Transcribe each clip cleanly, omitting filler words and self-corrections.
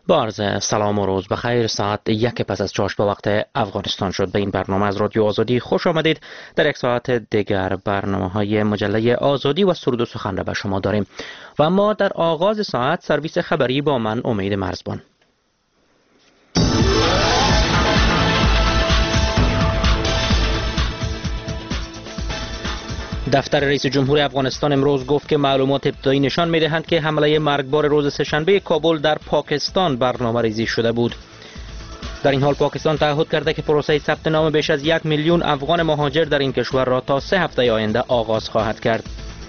با عرض سلام و روز بخیر. ساعت 1 پس از چاشت به وقت افغانستان شد. به این برنامه از رادیو آزادی خوش آمدید. در یک ساعت دیگر برنامه‌های مجله آزادی و سرود و سخن را به شما داریم و اما در آغاز ساعت سرویس خبری با من امید مرزبان. دفتر رئیس جمهور افغانستان امروز گفت که معلومات ابتدایی نشان می‌دهند که حمله مرگبار روز سه‌شنبه کابل در پاکستان برنامه‌ریزی شده بود. در این حال پاکستان تعهد کرده که پروسه ثبت نام بیش از 1 میلیون افغان مهاجر در این کشور را تا 3 هفته آینده آغاز خواهد کرد.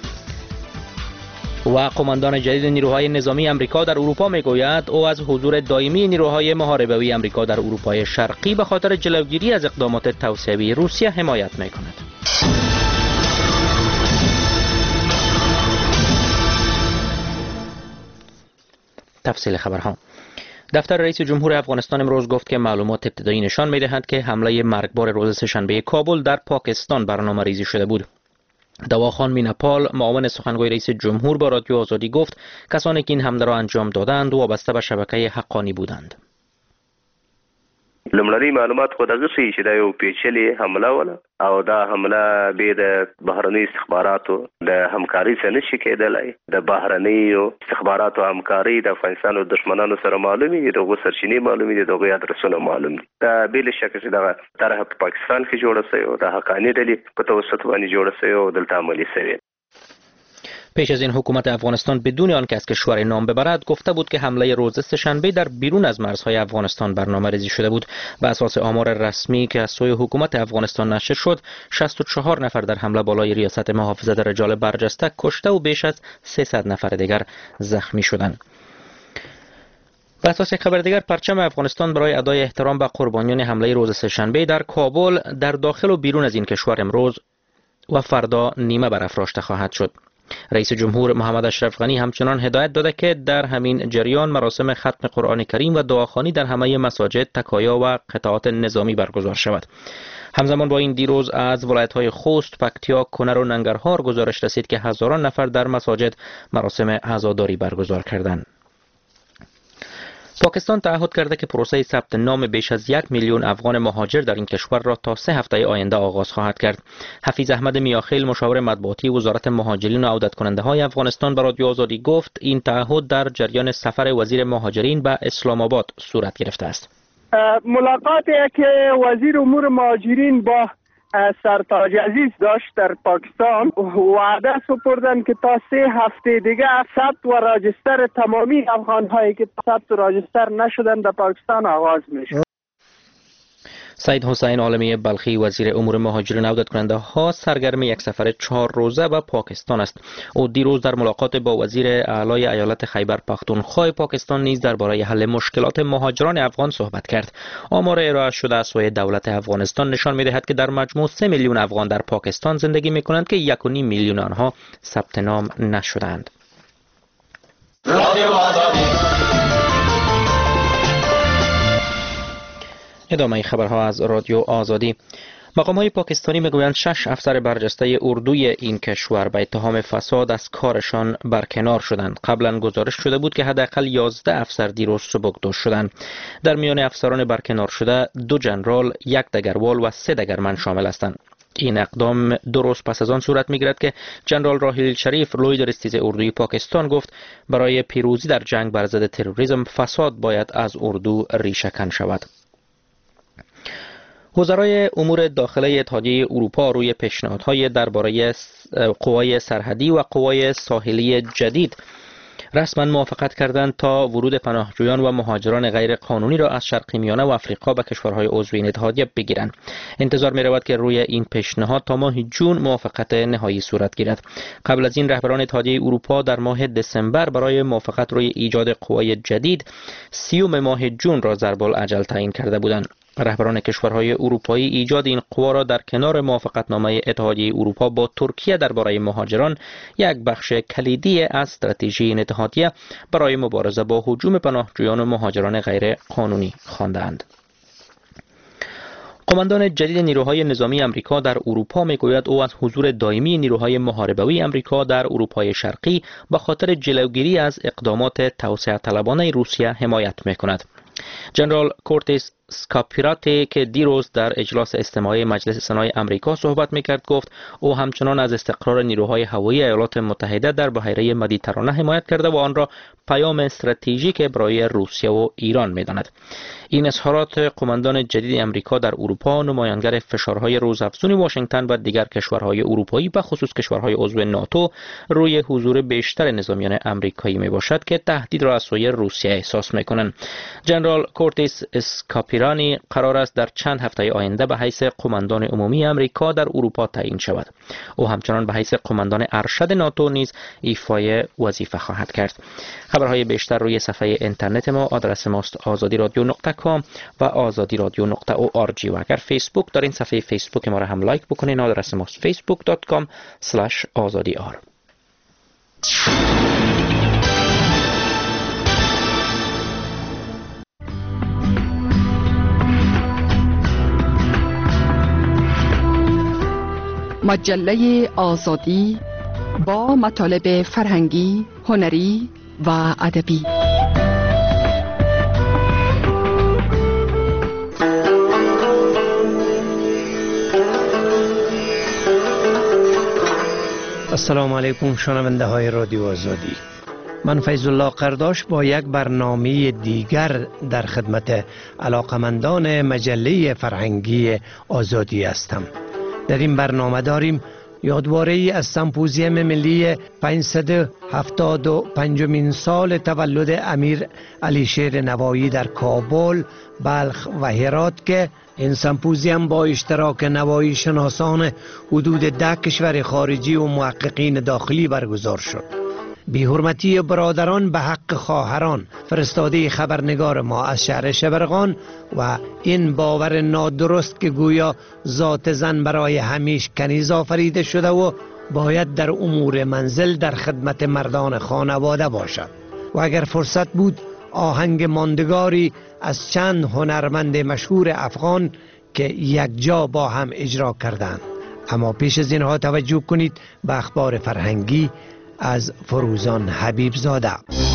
و قماندان جدید نیروهای نظامی امریکا در اروپا میگوید او از حضور دائمی نیروهای محاربه‌ای امریکا در اروپای شرقی به خاطر جلوگیری از اقدامات توسعه‌ای روسیه حمایت می‌کند. تفصیل خبرها. دفتر رئیس جمهور افغانستان امروز گفت که معلومات ابتدایی نشان می‌دهند که حمله مرگبار روز سه‌شنبه کابل در پاکستان برنامه‌ریزی شده بود. دواخان میناپال معاون سخنگوی رئیس جمهور با رادیو آزادی گفت کسانی که این حمله را انجام دادند وابسته به شبکه حقانی بودند. لمړنۍ معلومات خو دغه څه چې دا یو پیچلې حمله وله او دا حمله به د بهرنۍ استخباراتو د همکاري څخه نشي کېدلی. د بهرنۍ استخباراتو همکاري د افغانستان او دښمنانو سره معلومي دي، دغه سرچینې معلومي دي، دغه ادرسونه معلوم دي. دا بل شک چې دغه طرح په پاکستان کې جوړه شوی او د حقاني ډلې په توسط باندې جوړه شوی او دلته عملي شوی. پیش از این حکومت افغانستان بدون آنکه از کشور نام ببرد گفته بود که حمله روز سه‌شنبه در بیرون از مرزهای افغانستان برنامه‌ریزی شده بود. به اساس آمار رسمی که از سوی حکومت افغانستان نشر شد 64 نفر در حمله بالای ریاست محافظت رجال برجسته کشته و بیش از 300 نفر دیگر زخمی شدند. به اساس خبر دیگر پرچم افغانستان برای ادای احترام به قربانیان حمله روز سه‌شنبه در کابل در داخل و بیرون از این کشور امروز و فردا نیمه برافراشته خواهد شد. رئیس جمهور محمد اشرف غنی همچنان هدایت داده که در همین جریان مراسم ختم قرآن کریم و دعاخوانی در همه مساجد، تکایا و قطعات نظامی برگزار شود. همزمان با این دیروز از ولایت‌های خوست، پکتیا، کنر و ننگرهار گزارش رسید که هزاران نفر در مساجد مراسم عزاداری برگزار کردند. پاکستان تعهد کرده که پروسه ثبت نام بیش از 1 میلیون افغان مهاجر در این کشور را تا 3 هفته آینده آغاز خواهد کرد. حفیظ احمد میاخیل مشاور مطبوعاتی وزارت مهاجرین و عودت کننده های افغانستان به رادیو آزادی گفت این تعهد در جریان سفر وزیر مهاجرین به اسلام آباد صورت گرفته است. ملاقاتی که وزیر امور مهاجرین با سرتاج عزیز داشت در پاکستان وعده سپردن که تا 3 هفته دیگه ثبت و راجستر تمامی افغان‌هایی که ثبت و راجستر نشدن در پاکستان آغاز میشه. سید حسین عالمی بلخی وزیر امور مهاجرین و عودت کننده ها سرگرم یک سفر 4 روزه به پاکستان است. او دیروز در ملاقات با وزیر اعلی ایالت خیبر پختونخوا پاکستان نیز درباره حل مشکلات مهاجران افغان صحبت کرد. آمار ارائه شده از سوی دولت افغانستان نشان می‌دهد که در مجموع 3 میلیون افغان در پاکستان زندگی می‌کنند که 1.5 میلیون آنها ثبت نام نشدند. ادامه خبرها از رادیو آزادی. مقام‌های پاکستانی میگویند 6 افسر برجسته اردوی این کشور به اتهام فساد از کارشان برکنار شدند. قبلا گزارش شده بود که حداقل 11 افسر دیروز سبکدوش شدند. در میان افسران برکنار شده 2 ژنرال، 1 دگروال و 3 دگرمن شامل هستند. این اقدام 2 روز پس از آن صورت می‌گیرد که ژنرال راهیل شریف لوی درستیز اردوی پاکستان گفت برای پیروزی در جنگ بر ضد تروریسم فساد باید از اردو ریشه‌کن شود. وزرای امور داخلی اتحادیه اروپا روی پیشنهادهای درباره قوای سرحدی و قوای ساحلی جدید رسما موافقت کردند تا ورود پناهجویان و مهاجران غیر قانونی را از شرق میانه و افریقا به کشورهای عضو این اتحادیه بگیرند. انتظار می رود که روی این پیشنهاد تا ماه جون موافقت نهایی صورت گیرد. قبل از این رهبران اتحادیه اروپا در ماه دسامبر برای موافقت روی ایجاد قوای جدید 30 ماه جون را ضرب الاجل تعیین کرده بودند. رهبران کشورهای اروپایی ایجاد این قوا را در کنار موافقتنامه اتحادیه اروپا با ترکیه درباره مهاجران یک بخش کلیدی از استراتژی این اتحادیه برای مبارزه با هجوم پناهجویان و مهاجران غیر قانونی خواندند. قماندان جدید نیروهای نظامی امریکا در اروپا میگوید او از حضور دائمی نیروهای محاربوی امریکا در اروپای شرقی به خاطر جلوگیری از اقدامات توسعه طلبانه روسیه حمایت میکند. جنرال کورتیس اسکاپیراتی که دیروز در اجلاس استماعی مجلس سنای امریکا صحبت میکرد گفت او همچنان از استقرار نیروهای هوایی ایالات متحده در بحیره مدیترانه حمایت کرده و آن را پیام استراتژیک برای روسیه و ایران میداند. این اظهارات قماندان جدید امریکا در اروپا نمایانگر فشارهای روزافزون واشنگتن و دیگر کشورهای اروپایی به خصوص کشورهای عضو ناتو روی حضور بیشتر نظامیان امریکایی میباشد که تهدید را از سوی روسیه احساس میکنند. جنرال کورتیس اسکاپیرانی قرار است در چند هفته آینده به حیث قماندان عمومی امریکا در اروپا تعیین شود. او همچنان به حیث قماندان ارشد ناتو نیز ایفای وظیفه خواهد کرد. خبرهای بیشتر روی صفحه اینترنت ما، آدرس ماست azadi.com و azadi.radio.org و اگر فیسبوک دارین صفحه فیسبوک ما را هم لایک بکنین، آدرس ماست facebook.com/azadiar. مجله آزادی با مطالب فرهنگی، هنری و ادبی. السلام علیکم شنونده های رادیو آزادی. من فیض الله قرداش با یک برنامه دیگر در خدمت علاقمندان مجله فرهنگی آزادی هستم. در این برنامه داریم یادواره از سمپوزیوم ملی 575مین سال تولد امیر علیشیر نوایی در کابل، بلخ و هرات که این سمپوزیوم با اشتراک نوایی شناسان حدود 10 کشور خارجی و محققین داخلی برگزار شد. بی حرمتی برادران به حق خواهران، فرستاده خبرنگار ما از شهر شبرغان و این باور نادرست که گویا ذات زن برای همیش کنیز آفریده شده و باید در امور منزل در خدمت مردان خانواده باشد. و اگر فرصت بود آهنگ ماندگاری از چند هنرمند مشهور افغان که یک جا با هم اجرا کردند. اما پیش از اینها توجه کنید به اخبار فرهنگی از فروزان حبیب زاده.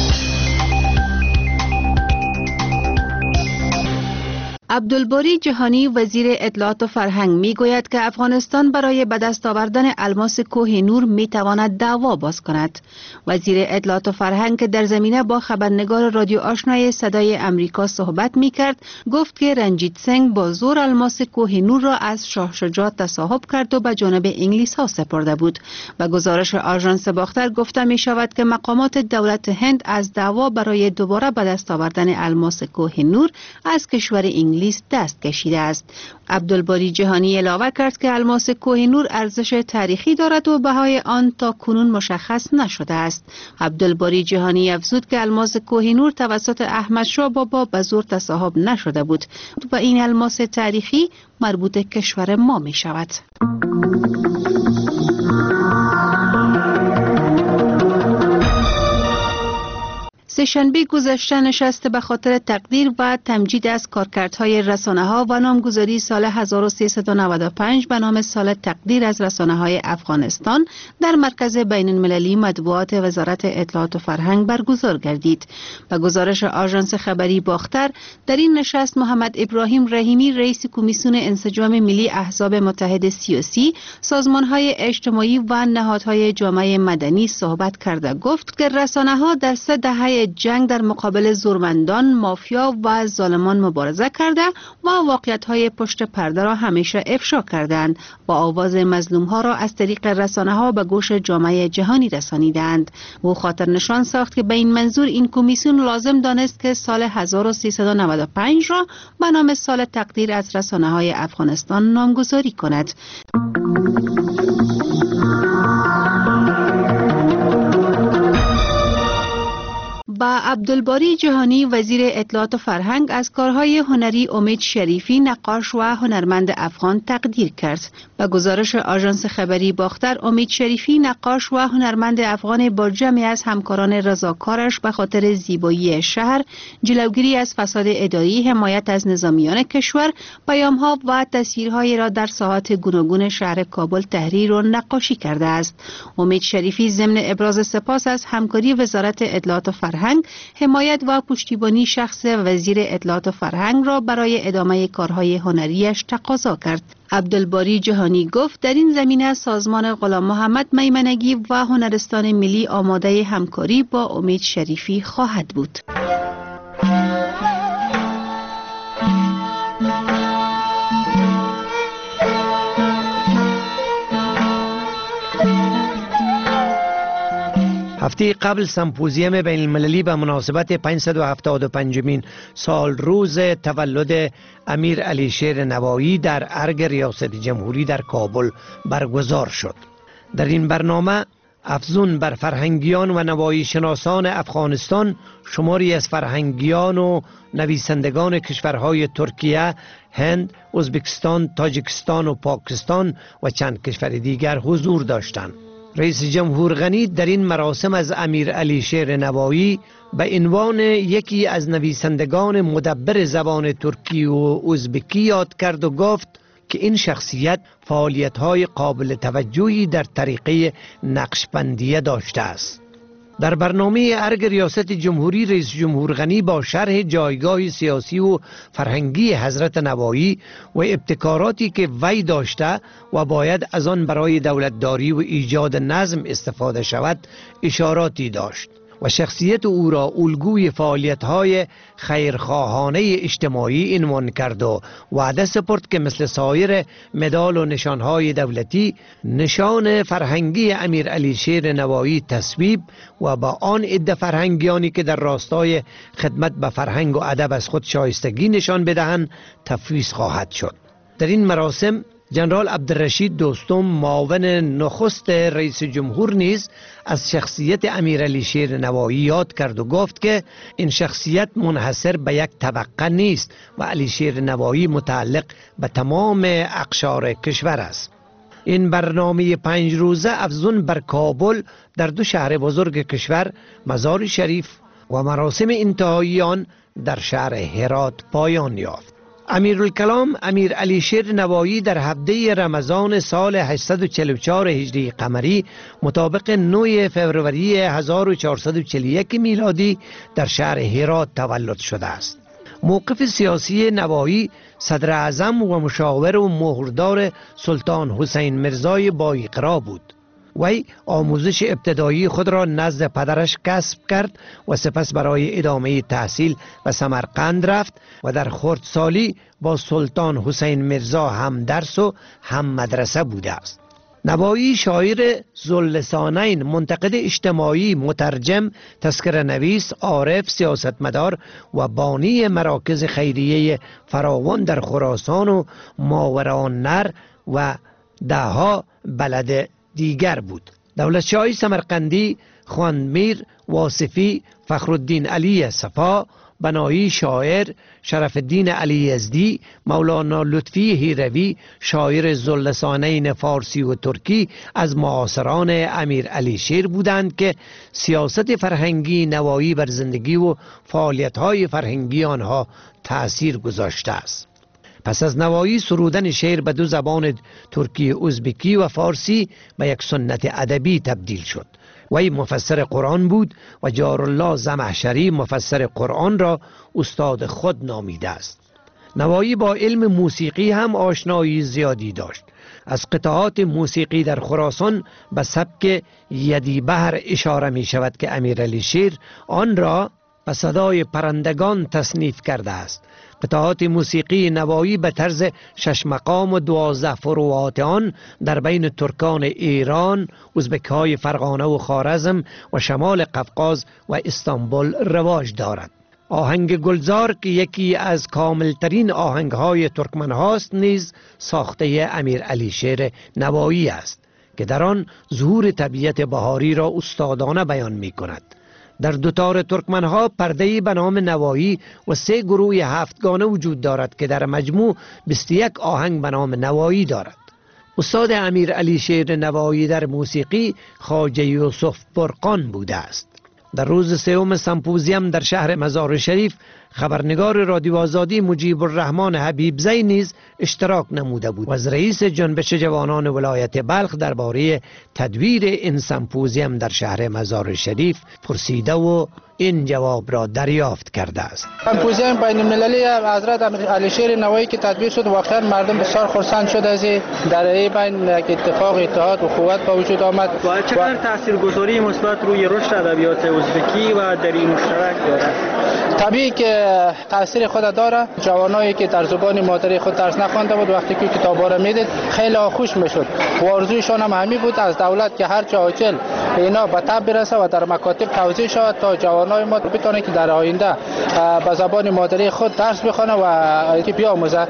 عبدالباری جهانی وزیر اطلاعات و فرهنگ میگوید که افغانستان برای به دست آوردن الماس کوه نور میتواند دعوا باز کند. وزیر اطلاعات و فرهنگ که در زمینه با خبرنگار رادیو آشنای صدای امریکا صحبت میکرد گفت که رنجیت سنگ با زور الماس کوه نور را از شاه شجاع تصاحب کرد و به جانب انگلیس ها سپرده بود. و گزارش آژانس باختر گفته می شود که مقامات دولت هند از دعوا برای دوباره به دست آوردن الماس کوه نور از کشور انگلیس دست کشیده است. عبدالباری جهانی علاوه کرد که الماس کوه نور ارزش تاریخی دارد و بهای آن تا کنون مشخص نشده است. عبدالباری جهانی افزود که الماس کوه نور توسط احمد شاه بابا به زور تصاحب نشده بود و این الماس تاریخی مربوط کشور ما می شود. سه‌شنبه گذشته نشست به خاطر تقدیر و تمجید از کارکردهای رسانه‌ها و نامگذاری سال 1395 به نام سال تقدیر از رسانه‌های افغانستان در مرکز بین المللی مطبوعات وزارت اطلاعات و فرهنگ برگزار گردید. به گزارش آژانس خبری باختر در این نشست محمد ابراهیم رحیمی رئیس کمیسیون انسجام ملی احزاب متحد سیاسی، سازمان‌های اجتماعی و نهادهای جامعه مدنی صحبت کرده گفت که رسانه‌ها در 3 دهه جنگ در مقابل زورمندان، مافیا و ظالمان مبارزه کرده و واقعیت‌های پشت پرده را همیشه افشا کردند و آواز مظلوم‌ها را از طریق رسانه‌ها به گوش جامعه جهانی رسانیدند. او خاطر نشان ساخت که به این منظور این کمیسیون لازم دانست که سال 1395 را به نام سال تقدیر از رسانه‌های افغانستان نامگذاری کند. و عبدالباری جهانی وزیر اطلاعات و فرهنگ از کارهای هنری امید شریفی نقاش و هنرمند افغان تقدیر کرد. به گزارش آژانس خبری باختر، امید شریفی نقاش و هنرمند افغان با جمعی از همکاران رضاکارش به خاطر زیبایی شهر، جلوگیری از فساد اداری، حمایت از نظامیان کشور، پیام‌ها و تصویرهایی را در ساحات گوناگون شهر کابل تحریر و نقاشی کرده است. امید شریفی ضمن ابراز سپاس از همکاری وزارت اطلاعات و فرهنگ، حمایت و پشتیبانی شخص وزیر اطلاعات و فرهنگ را برای ادامه کارهای هنریش تقاضا کرد. عبدالباری جهانی گفت در این زمینه سازمان غلام محمد میمنگی و هنرستان ملی آماده همکاری با امید شریفی خواهد بود. هفته قبل سمپوزیوم بین المللی به مناسبت 575مین سال روز تولد امیر علی شیر نوایی در ارگ ریاست جمهوری در کابل برگزار شد. در این برنامه افزون بر فرهنگیان و نوایی شناسان افغانستان، شماری از فرهنگیان و نویسندگان کشورهای ترکیه، هند، ازبکستان، تاجیکستان و پاکستان و چند کشور دیگر حضور داشتند. رئیس جمهور غنی در این مراسم از امیر علی شیر نوایی به عنوان یکی از نویسندگان مدبر زبان ترکی و ازبکی یاد کرد و گفت که این شخصیت فعالیت‌های قابل توجهی در طریقه نقشبندیه داشته است. در برنامه ارگ ریاست جمهوری، رئیس جمهور غنی با شرح جایگاه سیاسی و فرهنگی حضرت نوایی و ابتکاراتی که وی داشته و باید از آن برای دولتداری و ایجاد نظم استفاده شود اشاراتی داشت و شخصیت او را الگوی فعالیت‌های خیرخواهانه اجتماعی عنوان کرد و وعده سپرد که مثل سایر مدال و نشانهای دولتی، نشان فرهنگی امیر علی شیر نوایی تصویب و با آن عده فرهنگیانی که در راستای خدمت به فرهنگ و ادب از خود شایستگی نشان بدهند تفویض خواهد شد. در این مراسم جنرال عبدالرشید دوستم، معاون نخست رئیس جمهور، نیز از شخصیت امیر علی شیر نوایی یاد کرد و گفت که این شخصیت منحصر به یک طبقه نیست و علی شیر نوایی متعلق به تمام اقشار کشور است. این برنامه 5 روزه افزون بر کابل در 2 شهر بزرگ کشور، مزار شریف و مراسم انتهایی آن در شهر هرات پایان یافت. امیرالکلام امیر علی شیر نوایی در هفته رمضان سال 844 هجری قمری مطابق 9 فوریه 1441 میلادی در شهر هرات تولد شده است. موقف سیاسی نوایی صدر اعظم و مشاور و مهردار سلطان حسین مرزای با اقرا بود. وی آموزش ابتدایی خود را نزد پدرش کسب کرد و سپس برای ادامه تحصیل به سمرقند رفت و در خردسالی با سلطان حسین مرزا هم درس و هم مدرسه بوده است. نوایی شاعر ذواللسانین، منتقد اجتماعی، مترجم، تذکره نویس، عارف، سیاستمدار و بانی مراکز خیریه فراوان در خراسان و ماوراءالنهر و دهها بلد دیگر بود. دولتشاهی سمرقندی، خواندمیر واصفی، فخرالدین علی صفا، بنایی شاعر، شرف الدین علی یزدی، مولانا لطفی هیروی، شاعر ذواللسانین فارسی و ترکی از معاصران امیر علی شیر بودند که سیاست فرهنگی نوایی بر زندگی و فعالیت‌های فرهنگی آنها تأثیر گذاشته است. پس از نوایی، سرودن شعر به 2 زبان ترکی، ازبکی و فارسی به یک سنت ادبی تبدیل شد. وی مفسر قرآن بود و جارالله زمخشری مفسر قرآن را استاد خود نامیده است. نوایی با علم موسیقی هم آشنایی زیادی داشت. از قطعات موسیقی در خراسان به سبک یدی بهر اشاره می شود که امیر علی شیر آن را به صدای پرندگان تصنیف کرده است. قطعات موسیقی نوایی به طرز 6 مقام و 12 فروعات آن در بین ترکان ایران، ازبک‌های فرغانه و خوارزم و شمال قفقاز و استانبول رواج دارد. آهنگ گلزار که یکی از کاملترین آهنگ‌های ترکمن هاست نیز ساخته امیر علی شیر نوایی است که در آن ظهور طبیعت بهاری را استادانه بیان می کند. در دوتار ترکمنها پرده‌ای به نام نوایی و 3 گروه 7 گانه وجود دارد که در مجموع 21 آهنگ به نام نوایی دارد. استاد امیر علی شیر نوایی در موسیقی خواجه یوسف برقان بوده است. در روز 3 سمپوزیم در شهر مزار شریف خبرنگار رادیو آزادی مجیب الرحمن حبیبزی نیز اشتراک نموده بود و از رئیس جنبش جوانان ولایت بلخ درباره تدویر این سمپوزیم در شهر مزار شریف پرسیده و این جواب را دریافت کرده است. سمپوزیم بین المللی حضرت علی شیر نوایی که تدویر شد، واقعا مردم بسیار خرسند شد از در این بین اتفاق اتحاد و قوت به وجود آمد. و چقدر تاثیرگذاری مثبت روی رشد ادبیات ازبکی و در این مشترک دارد؟ طبیعی که تاثیر خود داره. جوانایی که در زبان مادری خود درس نخوانده بود وقتی که کتابا را میدید خیلی خوش میشد و آرزویشان هم همین بود از دولت که هر چه عاجل اینا به تب برسه و در مکاتب توزیع شود تا جوانای ما بتونه که در آینده به زبان مادری خود درس بخونه و بیاموزه.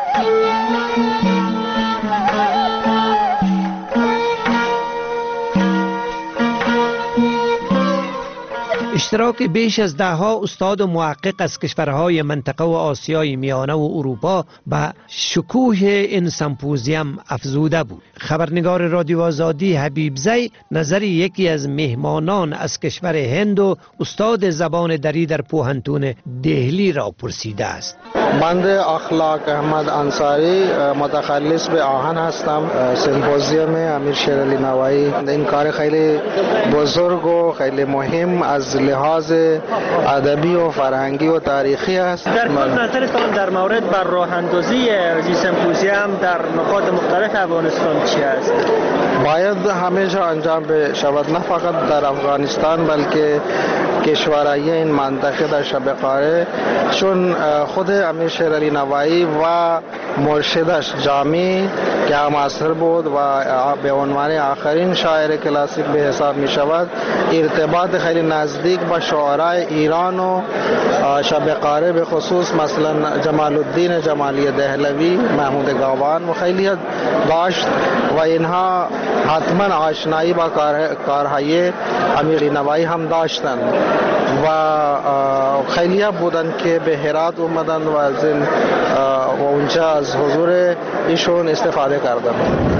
اشتراک بیش از 10 استاد و محقق از کشورهای منطقه و آسیای میانه و اروپا به شکوه این سمپوزیم افزوده بود. خبرنگار رادیو آزادی حبیبزی نظر یکی از مهمانان از کشور هند و استاد زبان دری در پوهنتون دهلی را پرسیده است. بنده اخلاق احمد انصاری متخصص به آهن هستم. سمپوزیوم امیر شیر علی نوایی این کار خیلی بزرگ و خیلی مهم از لحاظ ادبی و فرهنگی و تاریخی است. در کل نظرتان در مورد بر راه اندازی این سمپوزیم در نقاط مختلف افغانستان چی است؟ باید همیشه انجام بشود، نه فقط در افغانستان بلکه کشورهای این منطقه در شب قاره، چون خود امیر شیر علی نوایی و مرشدش جامی که همعصر بود و به عنوان آخرین شاعر کلاسیک به حساب می شود ارتباط خیلی نزدیک با شاعرای ایران و شب قاره به خصوص مثلا جمال الدین جمالی دهلوی، محمود گاوان و خیلی داشت و اینها حتما آشنایی با کارهای امیر نوایی هم داشتند و خیلی بودن که به هرات اومدن و از این و اونجا از حضور ایشون استفاده کردن.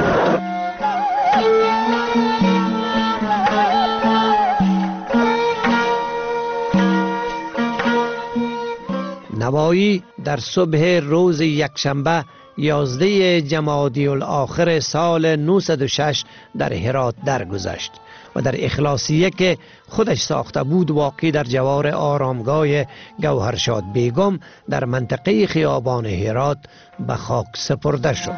نوایی در صبح روز یکشنبه 11 جمادی الاخر سال 906 در هرات درگذشت و در اخلاصیه که خودش ساخته بود واقع در جوار آرامگاه گوهرشاد بیگم در منطقه خیابان هرات به خاک سپرده شد.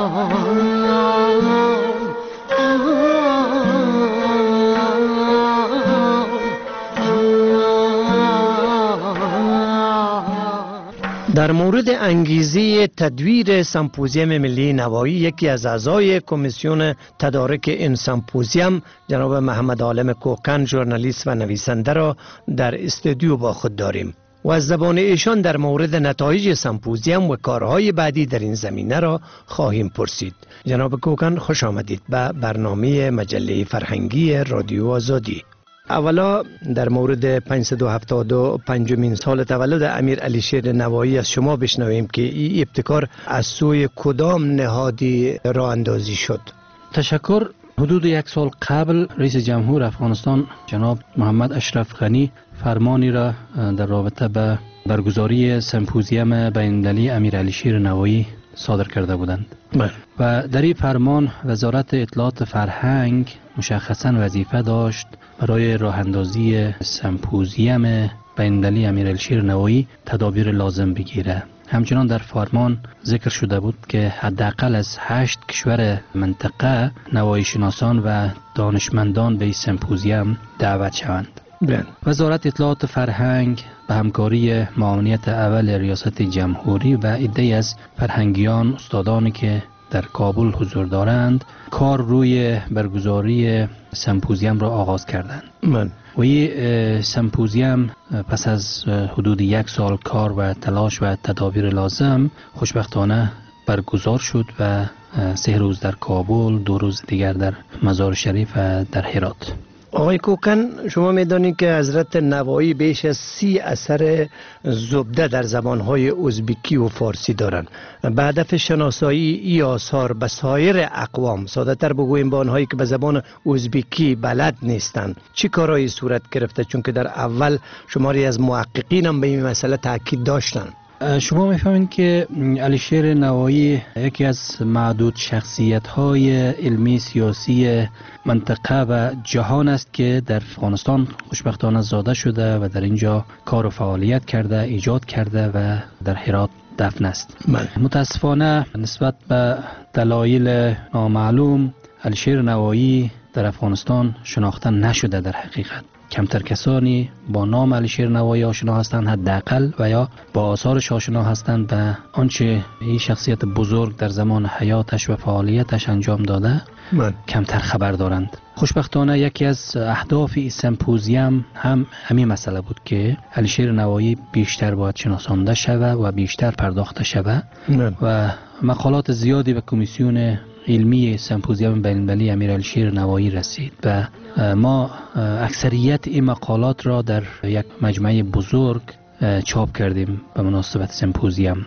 در مورد انگیزه تدویر سمپوزیم ملی نوایی یکی از اعضای کمیسیون تدارک این سمپوزیم جناب محمد عالم کوکن ژورنالیست و نویسنده را در استودیو با خود داریم و از زبان ایشان در مورد نتایج سمپوزیم و کارهای بعدی در این زمینه را خواهیم پرسید. جناب کوکن خوش آمدید به برنامه مجله فرهنگی رادیو آزادی. اولا در مورد 575مین سال تولد امیر علی شیر نوایی از شما بشنویم که این ابتکار از سوی کدام نهادی راه اندازی شد؟ تشکر. حدود 1 سال قبل رئیس جمهور افغانستان جناب محمد اشرف غنی فرمانی را در رابطه به برگزاری سمپوزیم بین‌المللی امیر علی شیر نوایی صادر کرده بودند و در این فرمان وزارت اطلاعات فرهنگ مشخصاً وظیفه داشت برای راه اندازی سمپوزیم بین‌المللی امیر علی شیر نوایی تدابیر لازم بگیره. همچنان در فرمان ذکر شده بود که حداقل از 8 کشور منطقه نوایی شناسان و دانشمندان به این سمپوزیم دعوت شوند. وزارت اطلاعات فرهنگ به همکاری معاونیت اول ریاست جمهوری و عده‌ای از فرهنگیان استادانی که در کابل حضور دارند کار روی برگزاری سمپوزیم را آغاز کردند. و این سمپوزیم پس از حدود 1 سال کار و تلاش و تدابیر لازم خوشبختانه برگزار شد و 3 روز در کابل، 2 روز دیگر در مزار شریف و در هرات. آقای کوکن، شما میدانید که حضرت نوایی بیش از 30 اثر زبده در زبانهای ازبکی و فارسی دارند. به هدف شناسایی ای آثار به سایر اقوام، ساده تر بگوییم با آنهایی که به زبان ازبکی بلد نیستند، چی کارهایی صورت گرفته؟ چون که در اول شماری از محققین هم به این مسئله تاکید داشتند. شما میفهمید که علیشیر نوایی یکی از معدود شخصیت‌های علمی سیاسی منطقه و جهان است که در افغانستان خوشبختانه زاده شده و در اینجا کار و فعالیت کرده، ایجاد کرده و در هرات دفن است. متاسفانه نسبت به دلایل نامعلوم علیشیر نوایی در افغانستان شناخته نشده. در حقیقت کمتر کسانی با نام علیشیر نوایی آشنا هستند، حداقل و یا با آثارش آشنا هستند و آنچه این شخصیت بزرگ در زمان حیاتش و فعالیتش انجام داده کمتر خبر دارند. خوشبختانه یکی از اهداف این سمپوزیوم هم همین مسئله بود که علیشیر نوایی بیشتر باید شناسانده شود و بیشتر پرداخته شود و مقالات زیادی به کمیسیون علمی سمپوزیوم بین‌المللی امیرعلیشیر نوایی رسید و ما اکثریت این مقالات را در یک مجمع بزرگ چاپ کردیم به مناسبت سمپوزیوم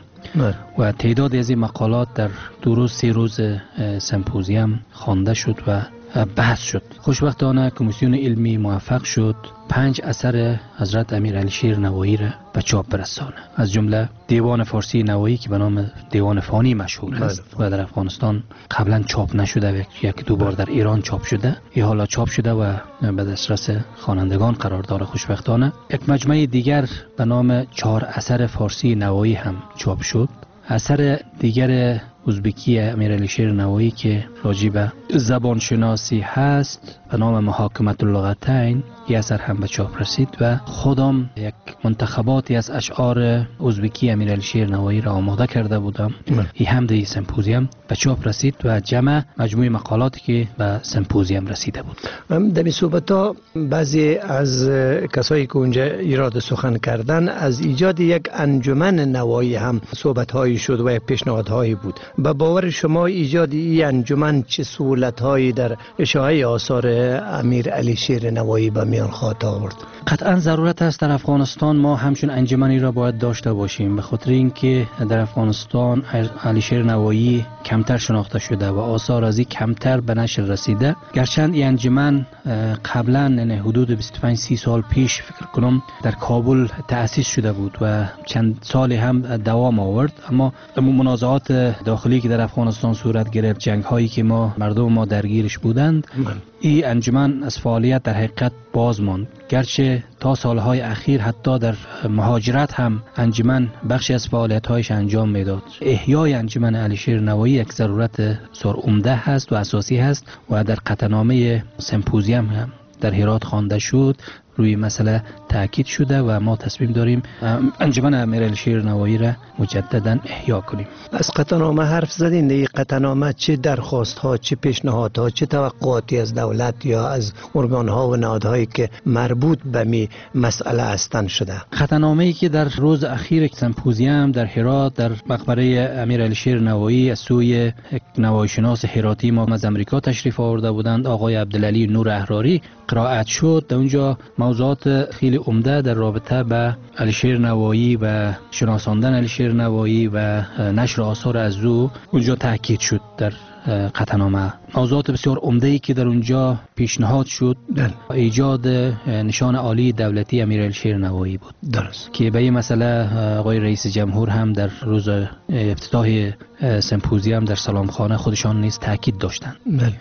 و تعداد از این مقالات در 2 روز 3 روز سمپوزیوم خوانده شد و بحث شد. خوشبختانه کمیسیون علمی موفق شد 5 اثر حضرت امیرعلیشیر نوایی را به چاپ برسانه، از جمله دیوان فارسی نوایی که به نام دیوان فانی مشهور است و در افغانستان قبلا چاپ نشده، یک دو بار در ایران چاپ شده، این حالا چاپ شده و به دسترس خوانندگان قرار داره. خوشبختانه یک مجموعه دیگر به نام 4 اثر فارسی نوایی هم چاپ شد. اثر دیگر ازبکی امیرعلیشیر نوایی که راجع به زبان شناسی هست به نام محاکمت اللغتین، این اثر هم به چاپ رسید و خودم یک منتخباتی از اشعار ازبکی امیرعلیشیر نوایی را آماده کرده بودم. این هم در سمپوزیوم به چاپ رسید و جمع مجموع مقالاتی که به سمپوزیوم رسیده بود. در این صحبت‌ها بعضی از کسایی که اونجا ایراد سخن کردن از ایجاد یک انجمن نوایی هم صحبت‌هایی شد و پیشنهادهایی بود. به باور شما ایجاد این انجمن چه سهولت‌هایی در اشاعه آثار امیرعلیشیر نوایی به میان خواهد آورد؟ قطعا ضرورت است در افغانستان ما همچون انجمنی را باید داشته باشیم، به خاطر اینکه در افغانستان علیشیر نوایی کمتر شناخته شده و آثار از این کمتر به نشر رسیده. گرچند این انجمن قبلا حدود 25-30 سال پیش فکر کنم در کابل تأسیس شده بود و چند سالی هم دوام آورد، اما منازعات داخلی که در افغانستان صورت گرفت، جنگ هایی که مردم ما درگیرش بودند، این انجمن از فعالیت در حقیقت باز ماند. گرچه تا سالهای اخیر حتی در مهاجرت هم انجمن بخشی از فعالیت‌هایش انجام میداد. احیای انجمن علیشیر نوایی یک ضرورت بسیار عمده هست و اساسی هست و در قطعنامه سمپوزیوم هم در هرات خوانده شد، روی مسئله تاکید شده و ما تصمیم داریم انجمن امیرعلیشیر نوایی را مجددا احیا کنیم. از قطعنامه حرف زدین. این قطعنامه چه درخواست ها، چه پیشنهادها، چه توقعاتی از دولت یا از ارگان ها و نهادهایی که مربوط به می مسئله هستند شده؟ قطعنامه‌ای که در روز اخیر سمپوزیوم در هرات در مقبره امیرعلیشیر نوایی از سوی یک نوایشناس هراتی ما از امریکا تشریف آورده بودند، آقای عبدالعلی نور احراری، قرائت شد. در اونجا موضوعات خیلی عمده در رابطه به علیشیر نوایی و شناساندن علیشیر نوایی و نشر آثار از او اونجا تاکید شد. در قطعنامه موضوعات بسیار عمده‌ای که در اونجا پیشنهاد شد ایجاد نشان عالی دولتی امیرعلیشیر نوایی بود. درست که به این مسئله آقای رئیس جمهور هم در روز افتتاح سمپوزیوم در سلامخانه خودشان نیز تاکید داشتند.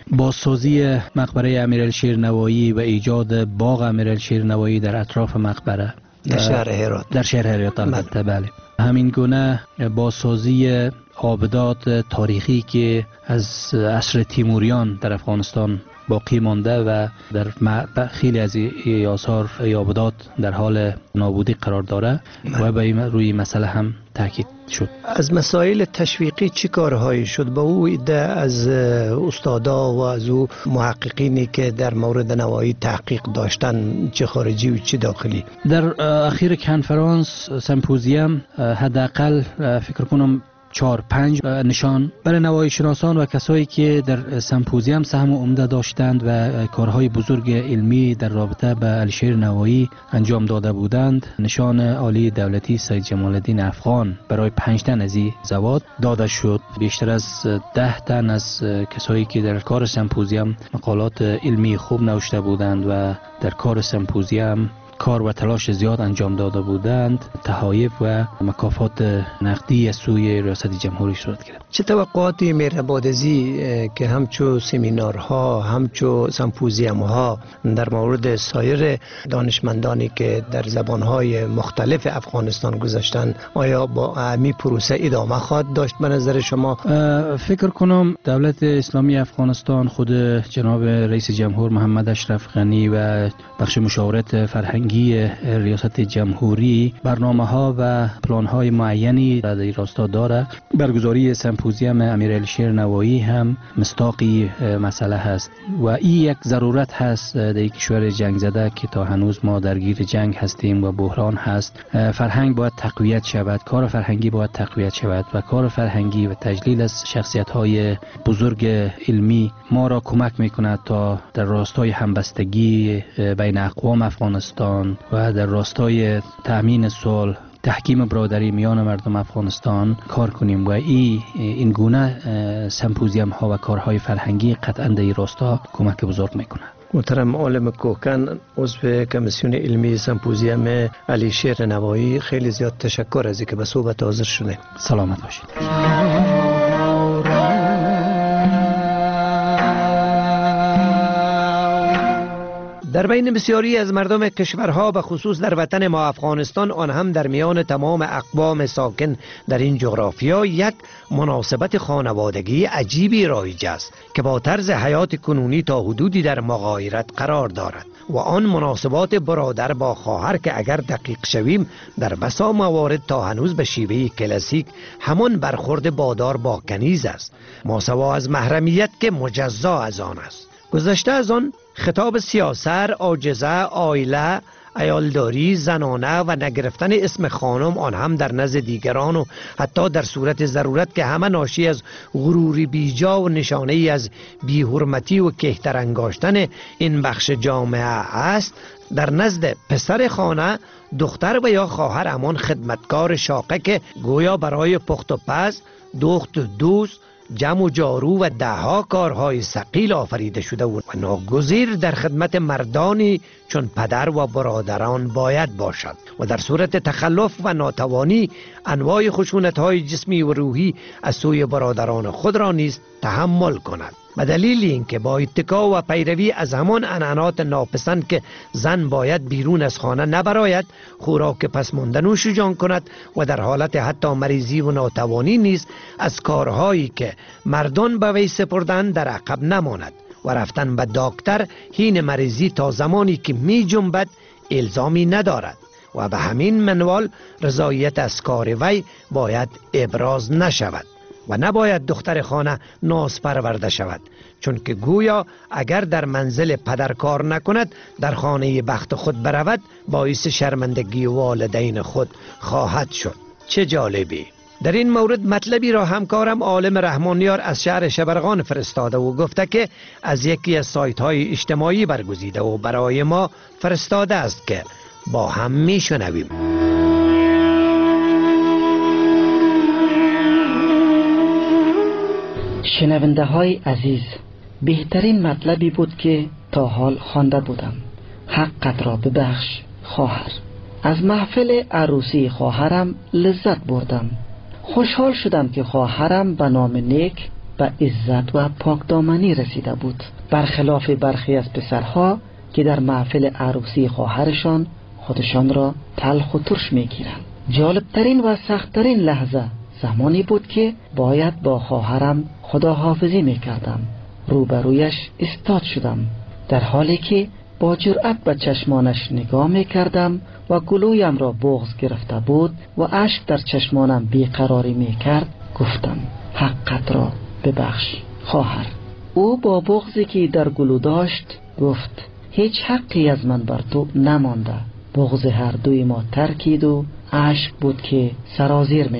بازسازی مقبره امیرعلیشیر نوایی و ایجاد باغ امیرعلیشیر نوایی در اطراف مقبره در شهر هرات. در شهر هرات البته بله. همین گونه بازسازی آبدات تاریخی که از عصر تیموریان در افغانستان باقی مانده و در خیلی از آثار آبدات در حال نابودی قرار داره و به روی مسئله هم تاکید شد. از مسائل تشویقی چی کارهایی شد با او ایده از استادا و از او محققینی که در مورد نوایی تحقیق داشتن، چه خارجی و چه داخلی؟ در اخیر کنفرانس سمپوزیوم حداقل فکر کنم 4-5 نشان. برای نوایی شناسان و کسایی که در سمپوزیوم سهم عمده داشتند و کارهای بزرگ علمی در رابطه به علیشیر نوایی انجام داده بودند، نشان عالی دولتی سید جمال الدین افغان برای 5 تن از این زواد داده شد. بیشتر از 10 تن از کسایی که در کار سمپوزیوم مقالات علمی خوب نوشته بودند و در کار سمپوزیوم کار و تلاش زیاد انجام داده بودند، تحایف و مکافات نقدی از سوی ریاست جمهوری صورت گرفت. چه توقعاتی میره بعد از که همچو سمینارها، همچو سمپوزیوم‌ها در مورد سایر دانشمندانی که در زبانهای مختلف افغانستان گذاشتن، آیا با همی پروسه ادامه خواهد داشت به نظر شما؟ فکر کنم دولت اسلامی افغانستان، خود جناب رئیس جمهور محمد اشرف غنی و بخش مشاورت فرهنگی ریاست جمهوری برنامه‌ها و پلان‌های معینی در این راستا داره. برگزاری سمپوزیوم امیر علیشیر نوایی هم مصداقی مسئله هست و این یک ضرورت هست در کشور جنگ زده که تا هنوز ما درگیر جنگ هستیم و بحران هست. فرهنگ باید تقویت شود، کار فرهنگی باید تقویت شود و کار فرهنگی و تجلیل از شخصیت‌های بزرگ علمی ما را کمک می‌کند تا در راستای همبستگی بین اقوام افغانستان و در راستای تأمین صلح، تحکیم برادری میان مردم افغانستان کار کنیم و این گونه سمپوزیوم ها و کارهای فرهنگی قطعا در این راستا کمک بزرگ میکنه. محترم عالم کوکن، عضو کمیسیون علمی سمپوزیوم علیشیر نوایی، خیلی زیاد تشکر از اینکه به صحبت حاضر شده. سلامت باشید. در بین بسیاری از مردم کشورها به خصوص در وطن ما افغانستان، آن هم در میان تمام اقوام ساکن در این جغرافیا، یک مناسبت خانوادگی عجیبی رایج است که با طرز حیات کنونی تا حدودی در مغایرت قرار دارد و آن مناسبات برادر با خواهر که اگر دقیق شویم در بسا موارد تا هنوز به شیوه کلاسیک همان برخورد بادار با کنیز است، ماسوا از محرمیت که مجزا از آن است. گذشته از آن خطاب سیاسر، عاجزه، عائله، عیالداری، زنانه و نگرفتن اسم خانم، آن هم در نزد دیگران و حتی در صورت ضرورت که همه ناشی از غروری بیجا و نشانه ای از بی‌حرمتی و کهتر انگاشتن این بخش جامعه است، در نزد پسر خانه، دختر و یا خواهر همان خدمتکار شاقه که گویا برای پخت و پز، دوخت و دوز، جمع و جارو و دهها کارهای ثقیل آفریده شده و ناگزیر در خدمت مردانی چون پدر و برادران باید باشد و در صورت تخلف و ناتوانی انواع خشونت‌های جسمی و روحی از سوی برادران خود را نیز تحمل کند. به دلیل اینکه با اتکا و پیروی از همان عنعنات ناپسند که زن باید بیرون از خانه نبراید، خوراک پسماندنوش جان کند و در حالت حتی مریضی و ناتوانی نیز از کارهایی که مردان به وی سپردند در عقب نماند و رفتن به دکتر حین مریضی تا زمانی که می جنبد الزامی ندارد و به همین منوال رضایت از کار وی باید ابراز نشود و نباید دختر خانه ناز پرورده شود، چون که گویا اگر در منزل پدر کار نکند در خانه بخت خود برود باعث شرمندگی والدین خود خواهد شد. چه جالبی! در این مورد مطلبی را همکارم عالم رحمانیار از شهر شبرغان فرستاده و گفته که از یکی از سایت های اجتماعی برگزیده و برای ما فرستاده است که با هم می شنویم. شنونده های عزیز، بهترین مطلبی بود که تا حال خوانده بودم. حقت را ببخش خواهر. از محفل عروسی خواهرم لذت بردم. خوشحال شدم که خواهرم به نام نیک، به عزت و پاکدامنی رسیده بود، برخلاف برخی از پسرها که در محفل عروسی خواهرشان خودشان را تلخ و ترش میگیرند. جالبترین و سختترین لحظه زمانی بود که باید با خواهرم خداحافظی میکردم. روبرویش ایستاد شدم در حالی که با جرأت به چشمانش نگاه میکردم و گلویم را بغض گرفته بود و اشک در چشمانم بیقراری میکرد. گفتم حقت را ببخش خواهر. او با بغضی که در گلو داشت گفت هیچ حقی از من بر تو نمانده. بغض هر دوی ما ترکید و اشک بود که سرازیر میشد.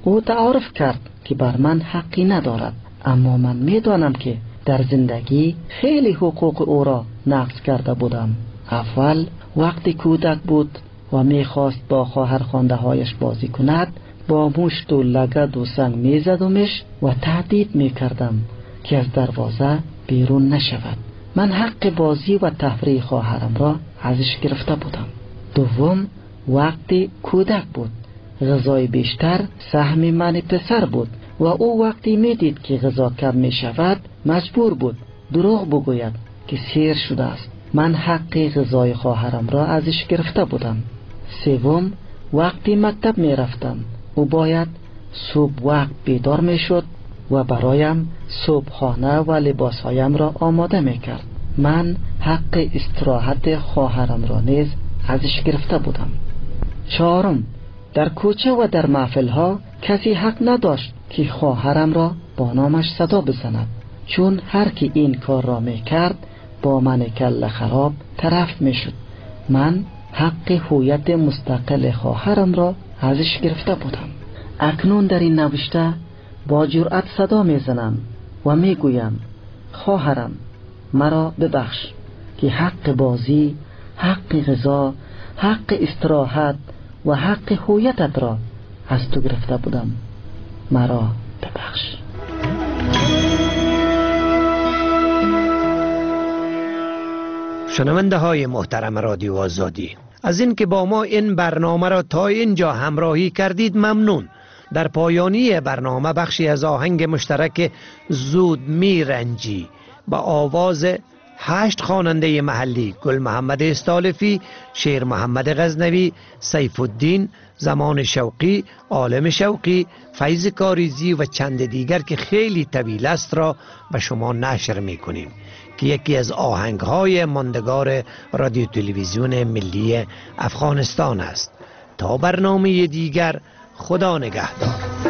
او تعارف کرد که بر من حقی ندارد، اما من میدانم که در زندگی خیلی حقوق او را نقض کرده بودم. اول وقتی کودک بود و میخواست با خواهر خانده هایش بازی کند، با مشت و لگد و سنگ میزدمش و تهدید میکردم که از دروازه بیرون نشود. من حق بازی و تفریح خواهرم را ازش گرفته بودم. دوم وقتی کودک بود، غذای بیشتر سهم من پسر بود و او وقتی میدید که غذا کم میشود مجبور بود دروغ بگوید که سیر شده است. من حق غذای خواهرم را ازش گرفته بودم. سوم وقتی مکتب میرفتم، او باید صبح وقت بیدار میشد و برایم صبحانه و لباسهایم را آماده میکرد. من حق استراحت خواهرم را نیز ازش گرفته بودم. چهارم در کوچه و در محفلها کسی حق نداشت که خواهرم را با نامش صدا بزند، چون هر کی این کار را میکرد با من کله خراب طرف میشد. من حق هویت مستقل خواهرم را ازش گرفته بودم. اکنون در این نوشته با جرأت صدا میزنم و میگویم خواهرم مرا ببخش که حق بازی، حق غذا، حق استراحت و حق هویتت را از تو گرفته بودم. مرا ببخش. شنونده های محترم رادیو آزادی، از این که با ما این برنامه را تا اینجا همراهی کردید ممنون. در پایانی برنامه بخشی از آهنگ مشترک زود میرنجی با آواز 8 خواننده محلی: گل محمد استالفی، شیر محمد غزنوی، سیف الدین، زمان شوقی، عالم شوقی، فیض کاریزی و چند دیگر که خیلی طویل است را به شما نشر میکنیم که یکی از آهنگهای ماندگار رادیو تلویزیون ملی افغانستان است. تا برنامه دیگر، خدا نگهدار.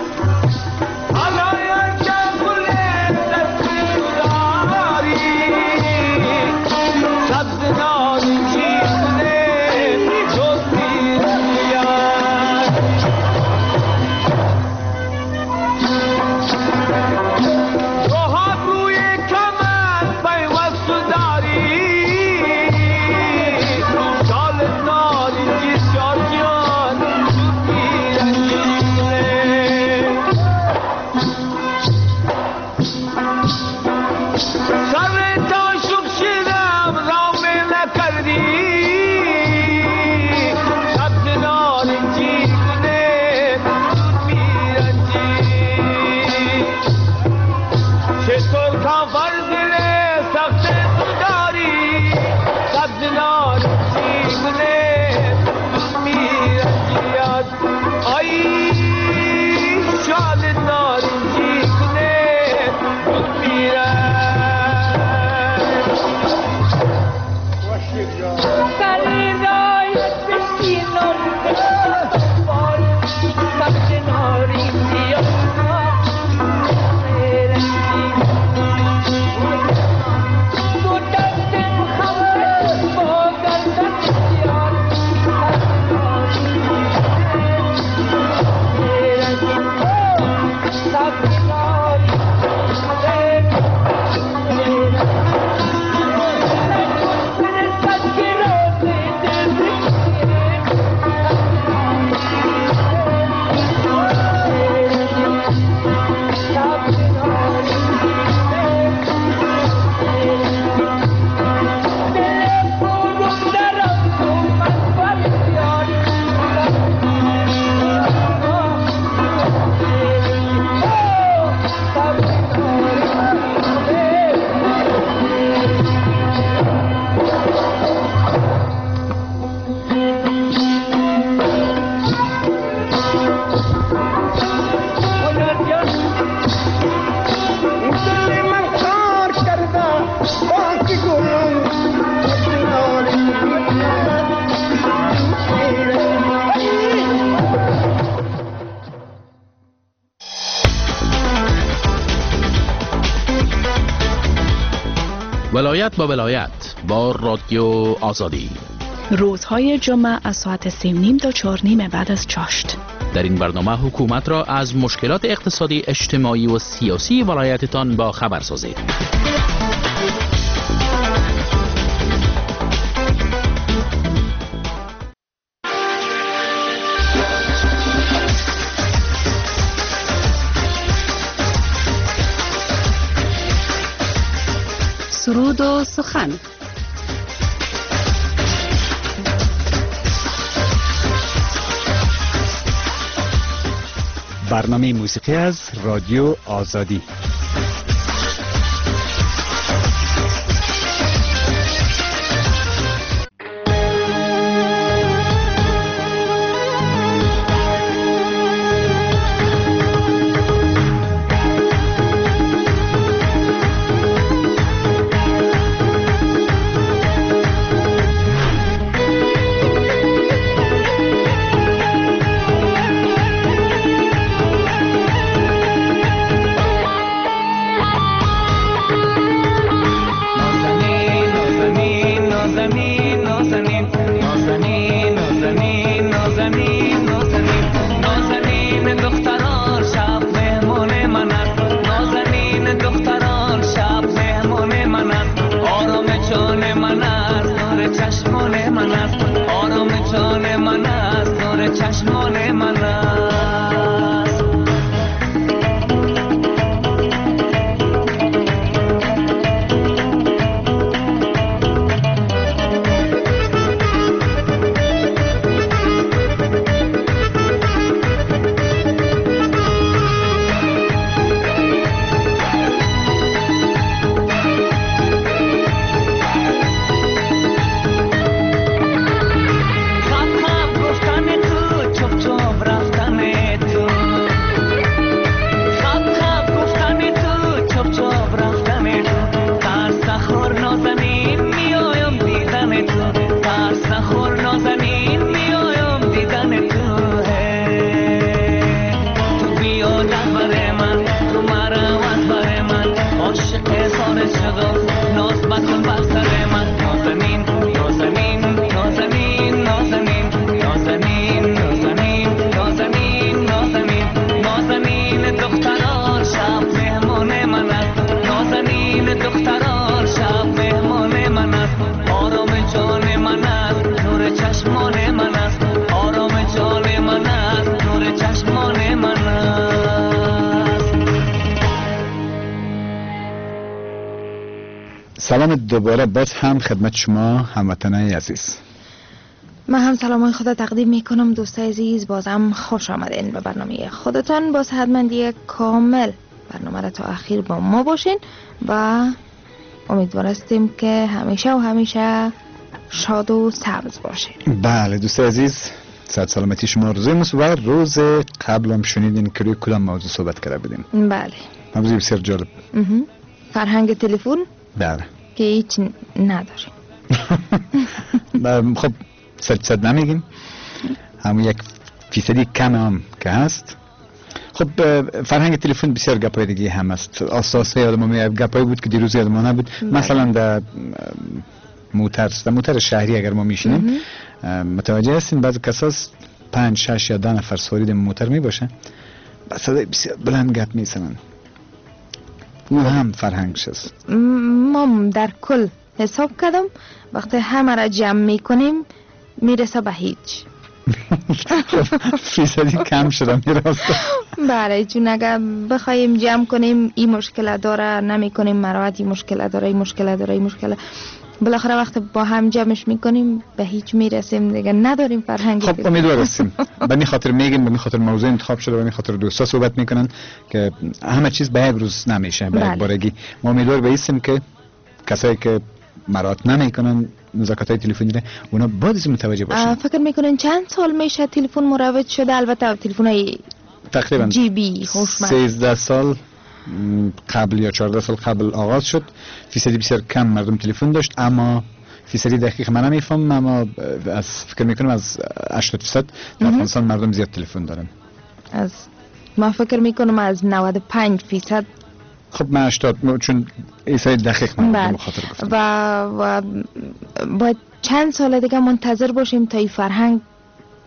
ولایت با ولایت با رادیو آزادی، روزهای جمعه از ساعت 3:30 تا 4:30 بعد از چاشت. در این برنامه حکومت را از مشکلات اقتصادی، اجتماعی و سیاسی ولایتتان با خبر سازید. سرود و سخن. برنامه موسیقی از رادیو آزادی. سلام دوباره باز هم خدمت شما هموطنان عزیز. من هم سلامای خدا تقدیم میکنم دوستای عزیز، بازم خوش آمدین به برنامه خودتان. با صحتمندی کامل برنامه را تا اخیر با ما باشین و امیدوار هستیم که همیشه و همیشه شاد و سبز باشین. بله دوستای عزیز، صحت سلامتی شما آرزوی ماست و روز قبل هم شنیدین که روی کدام موضوع صحبت کرده بودیم. بله، موضوع بسیار جالب. فرهنگ تلفن. بله که هیچ نداریم. خب 100% نمیگیم، همون 1% کم هم که هست. خب فرهنگ تلفن بسیار گپای دیگه هم است. اساسه یادم میاد گپای بود که دیروز یادم نبود. مثلا در موتر شهری اگر ما میشینیم متوجه هستیم بعضی کسا 5 6 یا 10 نفر سوارید موتر میباشن، با صدای بسیار بلند گپ میزنن. او هم فرهنگش است. ما در کل حساب کردم وقتی همه را جمع میکنیم میرسه به هیچ. فیصدی کم شده میرسه. بله، چون اگر بخوایم جمع کنیم این مشکل داره، نمی کنیم مراحت این مشکل داره، این مشکل داره، این مشکل، بالاخره وقتی با هم جمعش میکنیم به هیچ میرسیم دیگه، نداریم فرهنگ. خب امیدوار هستیم. به این خاطر میگیم، به این خاطر موضوع انتخاب شده، به این خاطر دوستا صحبت میکنن که همه چیز به یک روز نمیشه، به یک بارگی. ما امیدوار بایستیم که کسایی که مراعات نمیکنن نزاکت‌های تلفنی را اونا باید متوجه باشن. فکر میکنن چند سال میشه تلفن مروج شده؟ البته تلفن‌های تقریبا جی بی هوشمند 13 سال قبل یا 14 سال قبل آغاز شد. فیصدی بسیار کم مردم تلفن داشت، اما فیصدی دقیق من نمیفهم، اما از فکر میکنم از 80% در افغانستان مردم زیاد تلفن دارن. از من فکر میکنم از 95%. خب من 80 چون ایسای دقیق من مخاطر گفتم. و باید چند سال دیگه منتظر باشیم تا این فرهنگ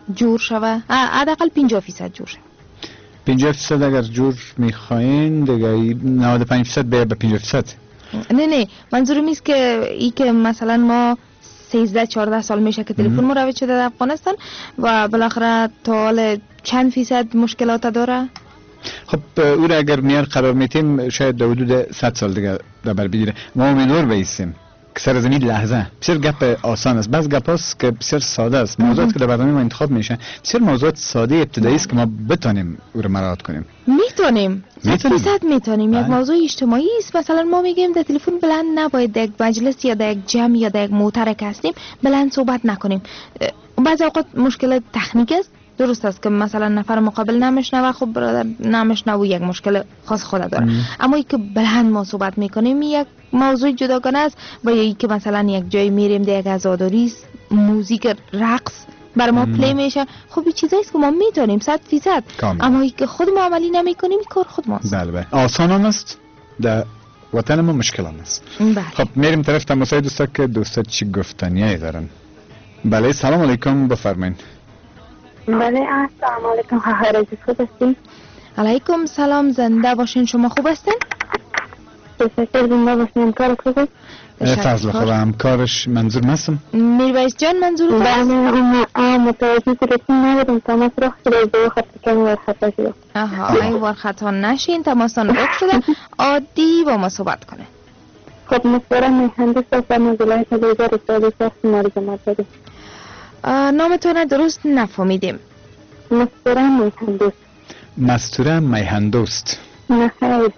جور شوه، حداقل 50% جور شوه. 50% اگر جور میخواین دیگه 95% به 50%. نه منظورم نیست که ای که مثلا ما 13-14 سال میشه که تلفن مروج شده در افغانستان و بالاخره تا حال چند فیصد مشکلات داره. خب او را اگر میار قرار میتیم شاید در حدود 100 سال دیگه بر بگیره. ما امیدوار بایستیم که سر از این لحظه بسیار گپ آسان است، بعض گپ هاست که بسیار ساده است. موضوعات که در برنامه ما انتخاب میشه بسیار موضوعات ساده ابتدایی است که ما بتونیم او را مراعات کنیم. میتونیم 100% میتونیم. یک موضوع اجتماعی است. مثلا ما میگیم در تلفن بلند نباید در یک مجلس یا در یک جمع یا در یک موتر که هستیم بلند صحبت نکنیم. بعضی اوقات مشکل تکنیک است. درست است که مثلا نفر مقابل نمیشنوه، خب برادر نمیشنوه، یک مشکل خاص خود داره. اما ای که بلند ما صحبت میکنیم یک موضوع جداگانه است. و یا ای که مثلا یک جای میریم در یک عزاداری است، موزیک رقص بر ما پلی میشه، خب این چیزایی است که ما میتونیم 100%. اما ای که خود ما عملی نمیکنیم کار خود ماست. بله آسان هم است، در وطن ما مشکل هم است. خب میریم طرف تماسای دوستا که دوستا چی گفتنیه دارن. بله سلام علیکم، بفرمایید. بله السلام علیکم، خواهر عزیز خوب هستین؟ علیکم سلام، زنده باشین. شما خوب هستین؟ تشکر، زنده باشین. کار خوب است؟ فضل خدا. همکارش منظور مستم؟ میرویس جان منظور است؟ بله اما متوجه تلفن نبودم، تماس رخ شده به خط کمی ورخطا شده. ای ورخطا نشین، تماسان رخ شده، عادی با ما صحبت کنه. خب مصوره مهندس است و ولایت بیزار استاد شخص مارز مدده. نامتون درست نفهمیدیم. مستوره میهندوست. مستوره میهندوست. نه خیر.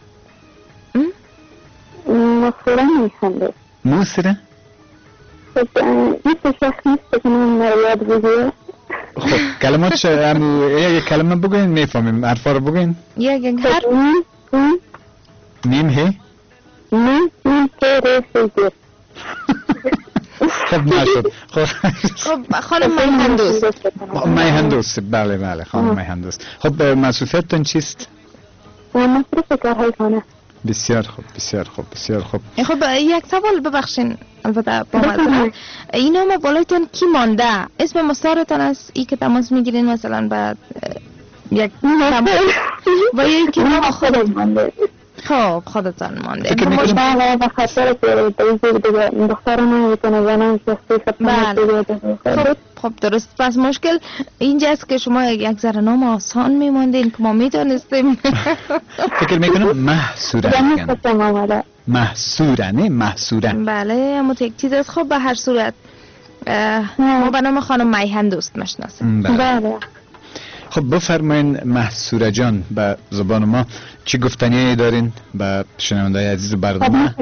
مستوره میهندوست. موسره؟ خب این شخص نیست که من یاد بگیره. خب کلماتش یک کلمه بگوین میفهمیم، حرفا رو بگوین. یک حرف. نیم هی؟ نیم که رسیدید. خب نشد. خب خانم میهندوست. میهندوست، بله بله خانم میهندوست. خب مصروفیتتون چیست؟ مصروف کارهای خانه. بسیار خوب بسیار خوب بسیار خوب. خب یک سوال ببخشین البته با معذرت، این نام بالایتون کی مانده؟ اسم مستعارتون است ای که تماس میگیرین مثلا بعد یک و یکی نام خودم مانده. خب خودتان مانده. فکر میکنم به خاطر که دختران نمیتونه زنان شخصی خب درست. پس مشکل اینجاست که شما یک ذره نام آسان میماندین که ما میتونستیم. فکر میکنم محصوره. محصوره نه محصوره. بله اما یک چیز است. خب به هر صورت ما به نام خانم میهندوست میشناسیم. بله. خب بفرمایین محصوره جان، به زبان ما چی گفتنی دارین به شنونده‌های عزیز برنامه؟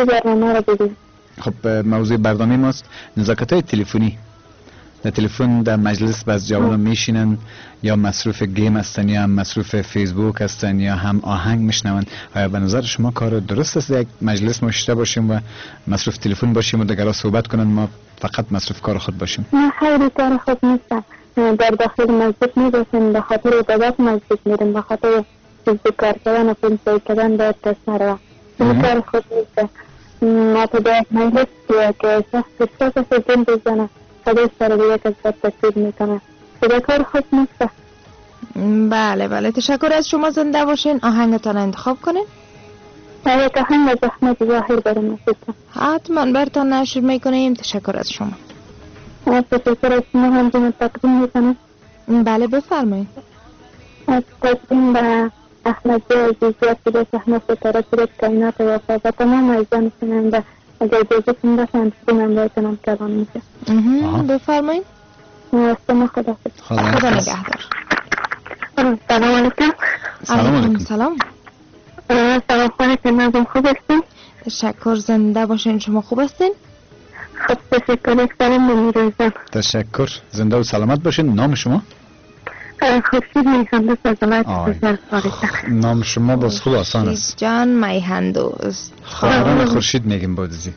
خب موضوع برنامه ماست نزاکت‌های تلفنی. در تلفن در مجلس باز جوانان میشینن یا مصروف گیم هستن یا هم مصروف فیسبوک هستن یا هم آهنگ میشنون. آیا به نظر شما کار درست است یک مجلس مشته باشیم و مصروف تلفن باشیم و دیگران صحبت کنن ما فقط مصروف کار خود باشیم؟ نه خیلی کار خود نیست. در داخل مسجد میباشیم، به خاطر عبادت مسجد میریم، به خاطر فیزیک کار کردن و پنسای کردن باید تصنره این کار خود نیست. ما تو باید مجلس که شخص کسی جن بزنه خودش سر به یک از بد تصویر میکنه، به کار خود نیست. بله بله تشکر از شما، زنده باشین. آهنگتان انتخاب کنین. یک آهنگ از احمد ظاهر برای مسجد حتما برتان نشر میکنیم. تشکر از شما. تشکر از شما. هم جمع تقدیم میکنم. بله بفرمایید. تقدیم به احمد عزیزیت که به احمد ستاره سرد کائنات وفا و تمام عزیزان شنونده اگر اجازه کنم باشم بینم بایتونم کلام میشه. بفرمایید. شما خدا نگهدار. سلام علیکم. علیکم سلام. سلام خانم خوب هستین؟ تشکر، زنده باشین. شما خوب هستین؟ خب تشکر. سلام نمیروزم. تشکر، زنده و سلامت باشین. نام شما؟ خورشید میهندوست از ولایت نام شما باز خوب آسان است. جان میهندوست. خواهران خورشید میگیم بودزی.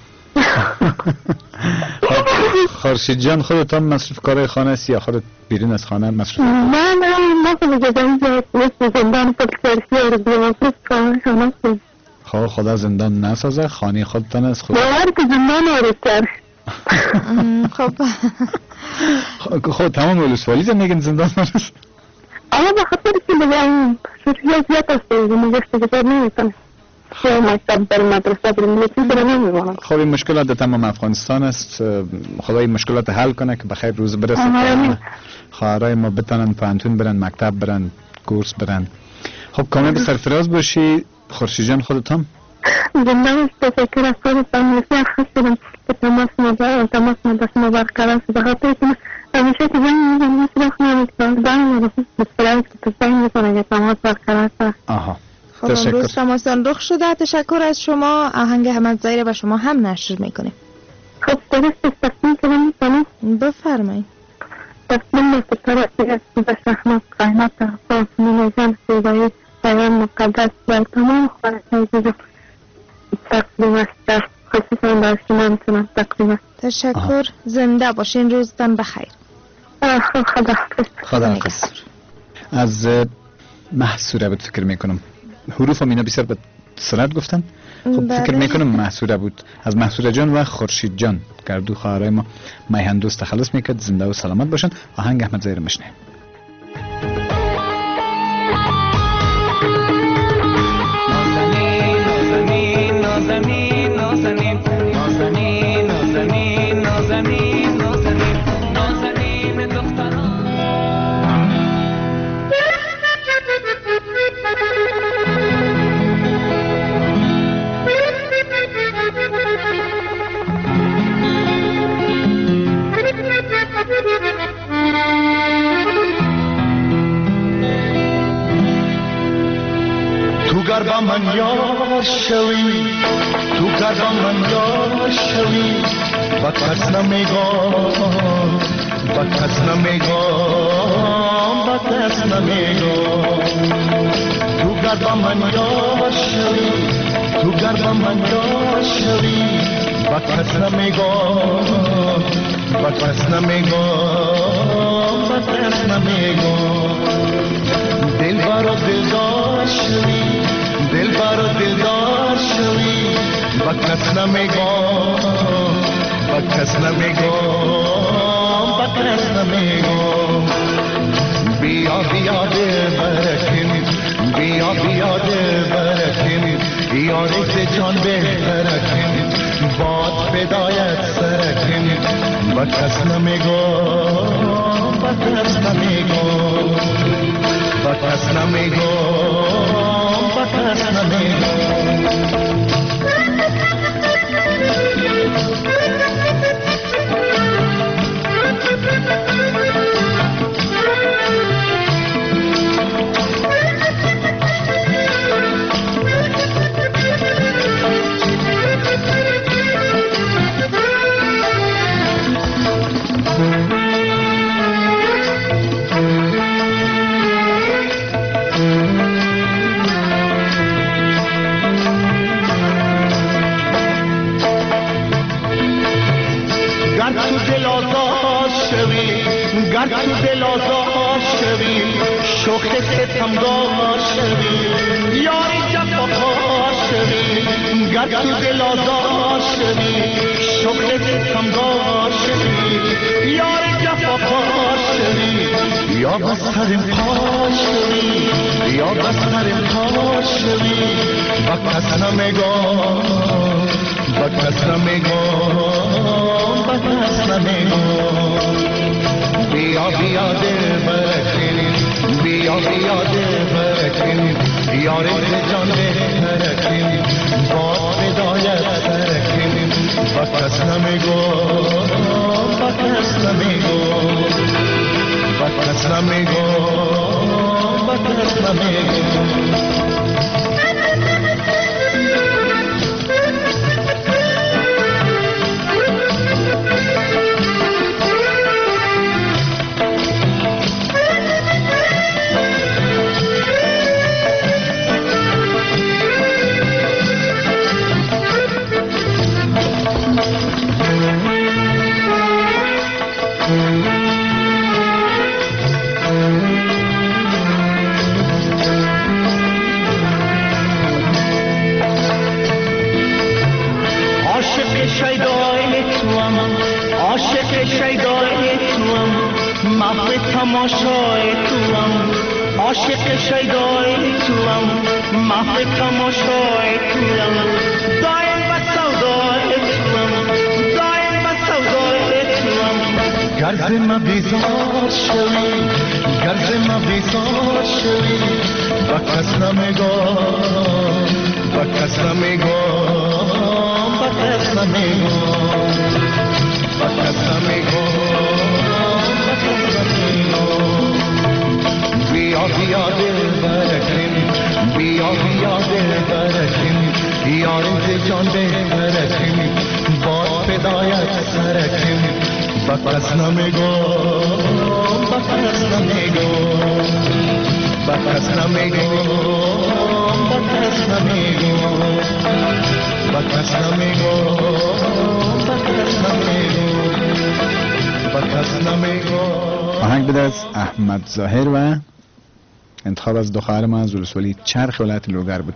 خورشید جان خودتان مصروف کارهای خانه است یا خودت بیرون از خانه مصروف؟ من زندان پاکسرسی رو مصروف خانه. خب خدا زندان نسازه، خانه خودتان است. باور که زندان آرستر خب تمام ولسوالی زندگی زندان است. اما به خاطر که بگم ریاضیات است نگشته گذار نمیکنه. مکتب در مدرسه بریم نمیمونم. خب این مشکلات در تمام افغانستان است. خدا این مشکلات حل کنه که بخیر روز برسه. خواهرای ما بتونن پانتون برن، مکتب برن، کورس برن. خب کامل سرفراز باشی خورشید جان. خودت هم زنده است. تشکر از خودتان. بسیار خوش شدم که تماس ما برقرار شد. بخاطر که همیشه که زنگ میزنم سراغ نمیکنم. زنگ میزنم که زنگ میکنم که تماس برقرار شد. آها. خب امروز تماسان رخ شده. تشکر از شما. آهنگ احمد ظاهری و شما هم نشر میکنیم. خب درست است. تقدیم کنم میکنم. بفرمایید. تقدیم مستطرع از بس احمد قیمت احفاظ منجم سیدایی پیام مقدس و تمام خواهد عزیزم تقدیم است. خصوصا در شما میتونم تقدیم است. تشکر. زنده باشین. روزتان بخیر. خدا حافظ. از محصوره بود فکر میکنم. حروف هم اینا بسیار به سرعت گفتن. خب فکر میکنم محصوره بود. از محصوره جان و خورشید جان گردو خواهرای ما میهن دوست تخلص میکرد. زنده و سلامت باشن. آهنگ احمد ظاهری مشنه. گر با من یار شوی، تو گر با من یار شوی، با کس نمیگم، با کس نمیگم، با کس نمیگم. تو گر با من یار شوی، تو گر با من یار شوی، با کس نمیگم، با کس نمیگم، با کس نمیگم. دل بارو دلدار شوی، دل بارو دلدار شوی، با کس نمیگم، با کس نمیگم، با کس نمیگم. بیا بیا دل برکن، بیا بیا دل برکن، یاری که جان بهترکن، باد فدایت سرکن، با کس نمیگم، با کس نمیگم، با کس نمیگم، با کس نمیگم. گر تو دل آزاد شوی، شوخ ستمگار شوی، یاری جفاکار شوی. گر تو دل آزاد شوی، شوخ ستمگار شوی، یاری جفاکار شوی. یا بستر پا شوی، یا بستر پا شوی، با کس نمیگم، با کس نمیگم، با کس نمیگم. بیا بیا دل برکنی، بیا بیا دل برکنی، یاری که جان بهترکنی، باد فدایت سرکنی، با کس نمیگم، با کس نمیگم، با کس نمیگم، با کس نمیگم. محو تماشای توام عاشق شیدای توام محو تماشای توام دایم به سودای توام دایم به سودای توام گر ز من بیزار شوی گر ز من بیزار شوی با کس نمیگم با کس نمیگم با کس نمیگم با کس نمیگم با کس نمیگم بیا بیا دل برکیم بیا بیا دل برکیم یار ز جان برکیم باد فدایت سرکیم با کس نمیگم با کس نمیگم با کس نمیگم با کس نمیگم با کس نمیگم با کس نمیگم با کس نمیگم. آهنگ بده از احمد ظاهر و انتخاب از دو خواهر ما از ولسوالی چرخ ولایت لوگر بود.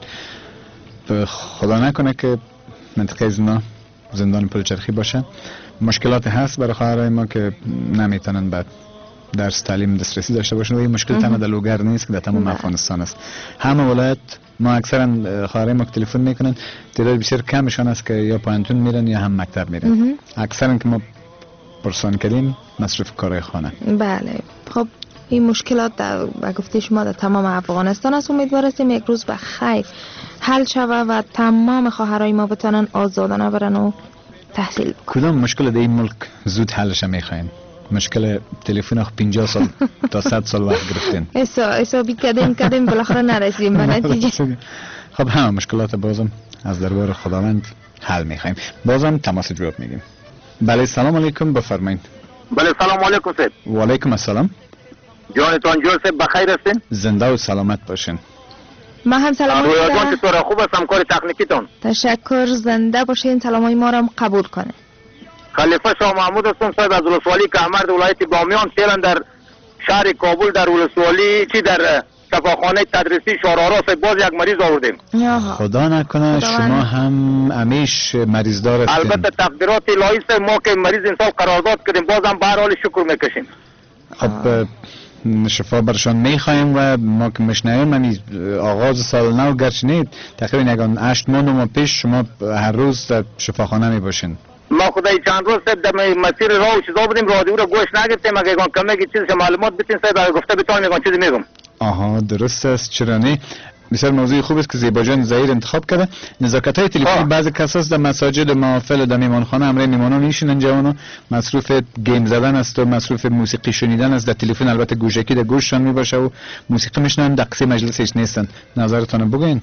خدا نکنه که منطقه زندان پلچرخی باشه. مشکلات هست برای خواهرای ما که نمیتونن بعد درس تعلیم دسترسی داشته باشن و این مشکل تنها در لوگر نیست که در تمام افغانستان است. همه ولایت ما اکثرا خواهرای ما که تلفن میکنن تعداد بسیار کمشان است که یا پانتون میرن یا هم مکتب میرن. اکثرا که ما پرسان کردیم مصرف کارهای خانه. بله خب این مشکلات در گفته شما در تمام افغانستان است. امیدوار هستیم یک روز به خیر حل شود و تمام خواهرای ما بتونن آزادانه برن و تحصیل بکنن. کدام مشکل در این ملک زود حلش میخواین؟ مشکل تلفن 50 سال تا 100 سال وقت گرفتین. حسابی کردیم بالاخره نرسیدیم به نتیجه. خب همه مشکلات بازم از دربار خداوند حل میخوایم. بازم تماس جواب میگیم. بله سلام علیکم بفرمایید. بله سلام علیکم صاحب. و علیکم السلام. جانتان جور صاحب بخیر هستین؟ زنده و سلامت باشین. ما هم سلام رویتان چطوره؟ خوب است همکار تکنیکیتون؟ تشکر زنده باشین. سلامای ما را قبول کنه. خلیفه شاه محمود هستم صاحب از ولسوالی کهمرد ولایت بامیان. فعلا در شهر کابل در ولسوالی در شفاخانه تدریسی شارارا صاحب باز یک مریض آوردیم. خدا نکنه شما هم همیش مریض دار هستین. البته تقدیرات الهی است ما که مریض انسان قرارداد کردیم بازم به هر حال شکر میکشیم. خب شفا برشان میخوایم و ما که مشنویم من آغاز سال نو گرچه تقریبا یگان 8 ماه پیش شما هر روز در شفاخانه میباشین. ما خدای چند روز صاحب در مسیر راه و چیزا بودیم رادیو رو گوش نگرفتیم. اگه کمی چیزش معلومات بتین صاحب گفته بتونم چیزی میگم. آها درست است. چرا نه؟ بسیار موضوع خوب است که زیبا جان ظاهر انتخاب کرده. نزاکت های تلفنی بعضی کساس در مساجد محافل در میمانخانه امر میمانان میشینن جوانو مصروف گیم زدن است و مصروف موسیقی شنیدن است. در تلفن البته گوشکی در گوششان میباشه و موسیقی میشنن. در قصه مجلس هیچ نیستن. نظرتون بگین.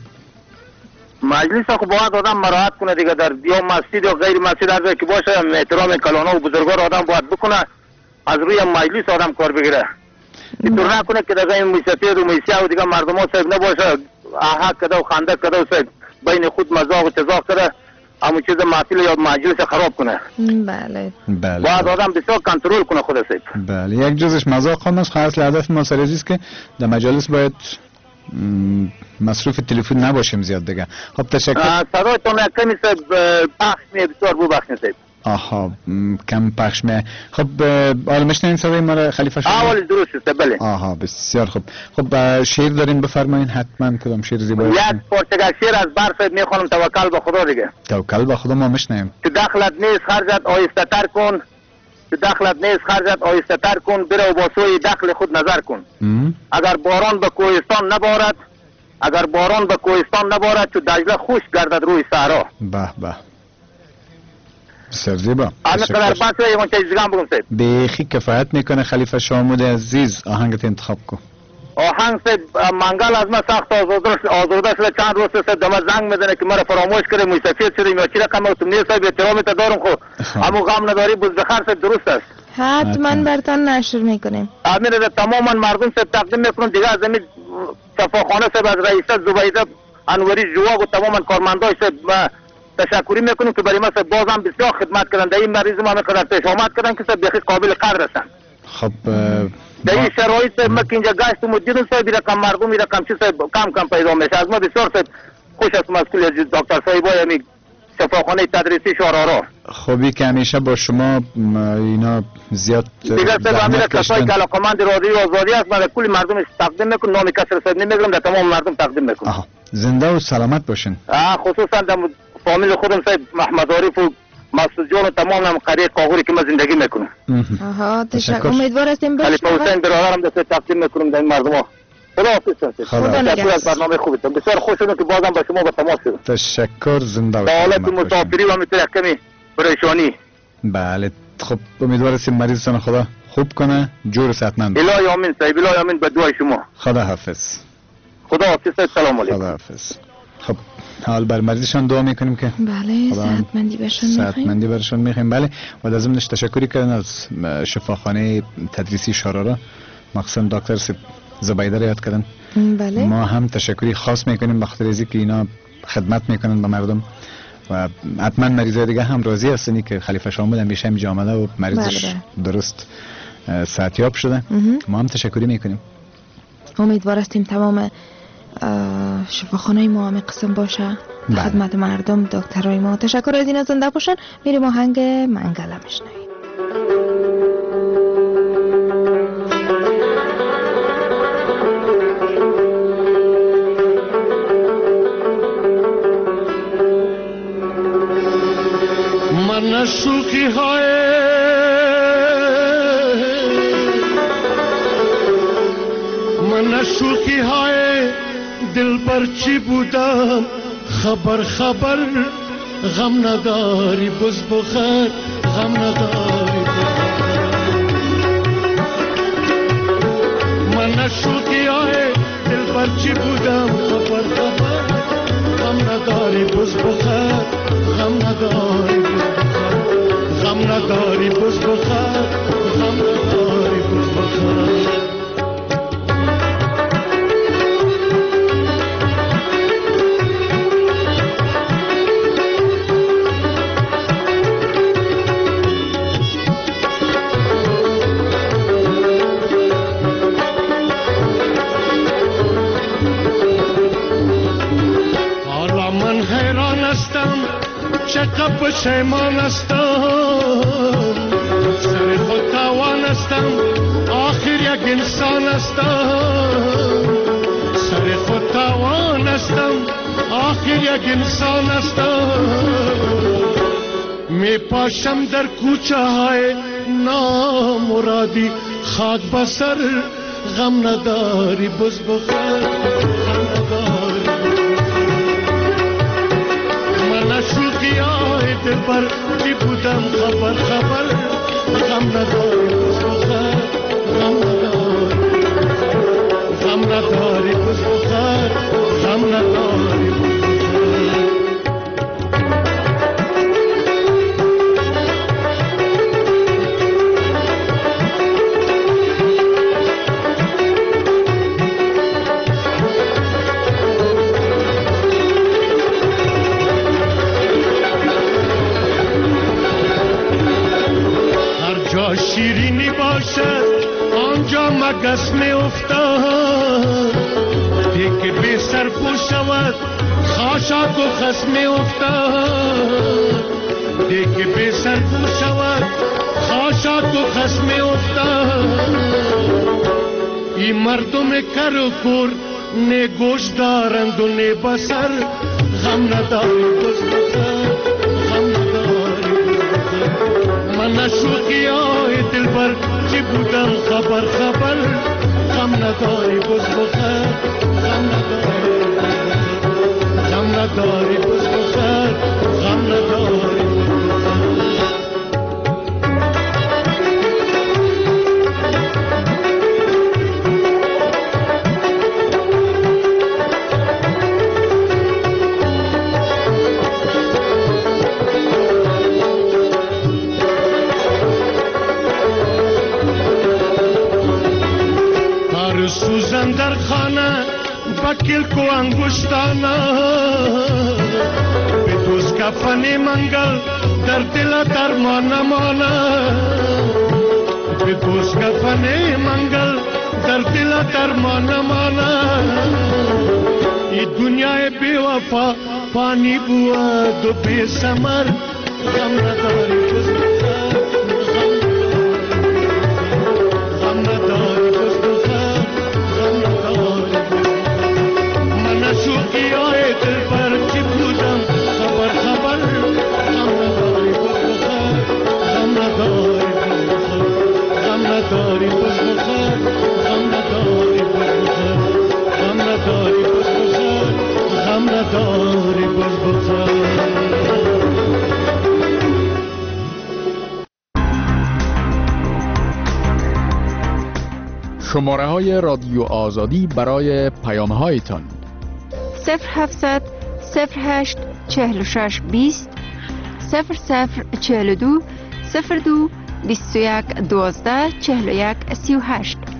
مجلس خو باید آدم مراعات کنه دیگه. در یا مسجد یا غیر مسجد هر جایی که باشه احترام کلانه و بزرگوار آدم باید بکنه. از روی مجلس آدم کار بگیره. اینطور نکنه که دیگه این موسیقی و موسیقی و دیگه مردم ها صاحب نباشه آهک کده و خنده کده و صاحب بین خود مزاق و تزاق کده همون چیز محفل یا مجلس خراب کنه. بله باید آدم بسیار کنترل کنه خود صاحب. بله یک جزش مزاق هم است. اصل هدف ما سر است که در مجالس باید مصروف تلفن نباشیم زیاد دیگه. خب تشکر. صدایتون کمی صاحب پخش می بسیار ببخشید صاحب. آها کم پخش می. خب حالا میشنین صدای ما را خلیفه شما؟ اول درست است بله. آها بسیار خوب. خب شعر دارین بفرمایید حتما. کدام شعر زیبا؟ یک پرتگال شعر از بر صاحب میخوانم توکل به خدا دیگه. توکل به خدا ما میشنیم. تو دخلت نیست خرجت آهسته تر کن. تو دخلت نیست خرجت آهسته تر کن. برو با سوی دخل خود نظر کن. اگر باران به کوهستان نبارد اگر باران به کوهستان نبارد تو دجله خوش گردد روی صحرا. به به بسیار زیبا. همینقدر بس یه چیز دیگه هم بگم صاحب. بیخی کفایت میکنه خلیفه شاه محمود عزیز. آهنگت انتخاب کن. آهنگ صاحب منگل از ما سخت آزرده شده چند روز صاحب دم زنگ میزنه که مرا فراموش کرده مسافر شدیم یا چی رقم تو نیست صاحب احترامت دارم خو همو غم نداری بز بخیر صاحب درست است. حتما برتان نشر میکنیم. امیر را تماما مردم صاحب تقدیم میکنم دیگه از زمین شفاخانه صاحب از رئیس زبیده انوری جواب و تماما کارمندای صاحب تشکری میکنیم که برای ما صاحب بازم بسیار خدمت کردن. در این مریض ما میقدر پیش آمد کردن که صاحب بخی قابل قدر هستن. خب در این شرایط ما که اینجا گشت و دیدم صاحب رقم مردم رقم چی صاحب کم پیدا میشه. از ما بسیار صاحب خوش است مسئول دکتر صاحب های شفاخانه تدریسی شارارا. خوبی که همیشه با شما اینا زیاد دیگر سب همین کسایی که علاقمند رادیو آزادی است من کلی مردم تقدیم میکنم، نام کسی رسد نمیگم، در تمام مردم تقدیم میکنم. زنده و سلامت باشین. خصوصا در فامیل خودم صاحب محمد عارف و مسعود جان و تمام هم قریه قاغوری که من زندگی میکنم. تشکر. امیدوار هستیم خلیفه حسین برادرم دست تقدیم میکنم در این مردم ها. خدا حافظ. خدا نگهدار. از برنامه خوبتون بسیار خوش شدم که بازم با شما به تماس شدم. تشکر. زنده و سلامت. حالت مسافری و همینطور کمی پریشانی. بله خب امیدوار هستیم مریضتان خدا خوب کنه، جور صحتمند. الهی آمین صاحب، الهی آمین به دعای شما. خدا حافظ. خدا حافظ. سلام علیکم. خدا حافظ. خب حال بر مریضشان دعا میکنیم که بله صحتمندی برشون میخوایم. صحتمندی برشون میخوایم. بله و لازمش تشکری کردن از شفاخانه تدریسی شارارا، مخصوصا دکتر زبیده را یاد کردن. بله ما هم تشکری خاص میکنیم به خاطر اینکه اینا خدمت میکنن به مردم و حتما مریضای دیگه هم راضی هستن که خلیفه شامل همیشه اینجا آمده و مریضش درست صحتیاب شده. ما هم تشکری میکنیم. امیدوار هستیم تمام شفاخانه‌های ما هم قسم باشه خدمت مردم. دکترای ما تشکر از اینا زنده باشن. میریم آهنگ منگله میشنویم. من شوخی های شوخی های دل پر چی بودم خبر خبر غم نداری بز بخیر غم نداری من شوخی های دل پر چی بودم خبر خبر غم نداری بز بخیر غم نداری غم نداری بز بخیر غم نداری بز بخیر چقدر پشیمان هستم سر خود توان هستم آخر یک انسان هستم سر خود توان هستم آخر یک انسان هستم می پاشم در کوچه های نامرادی خاک بسر غم نداری بز بخیر غم نداری من شوخی های دل پر چی بودم خبر خبر غم نداری بز بخیر غم نداری غم نداری بز بخیر غم نداری بز بخیر شیرینی باشد آنجا مگس می افتاد دیگه بی سر پو شود خاشاک و خس می افتاد دیگه بی سر پو شود خاشاک و خس می افتاد این مردم کر و کور نه گوش دارند و نه بسر غم نداری بز بخیر غم نداری من شوخی های دل بر چی بودم خبر خبر غم نداری بز بخیر غم نداری غم نداری بز بخیر غم نداری سوزن در خانه بکل کو انگشتانه به دوست کفن منگل در دل درمان مانه به دوست کفن منگل در دل درمان مانه این دنیای بی وفا پانی بود و بی ثمر غم نداری بز بخر غم نداری بز بخر غم نداری من شوقی های دل بر چی بودم خبر خبر غم نداری بز بخر غم نداری بز بخر غم نداری بز بخر غم نداری بز بخر غم نداری بز بخر غم نداری بز بخر. شماره های رادیو آزادی برای پیام هایتان 0700 08 46 20 0042 02 21 12 41 38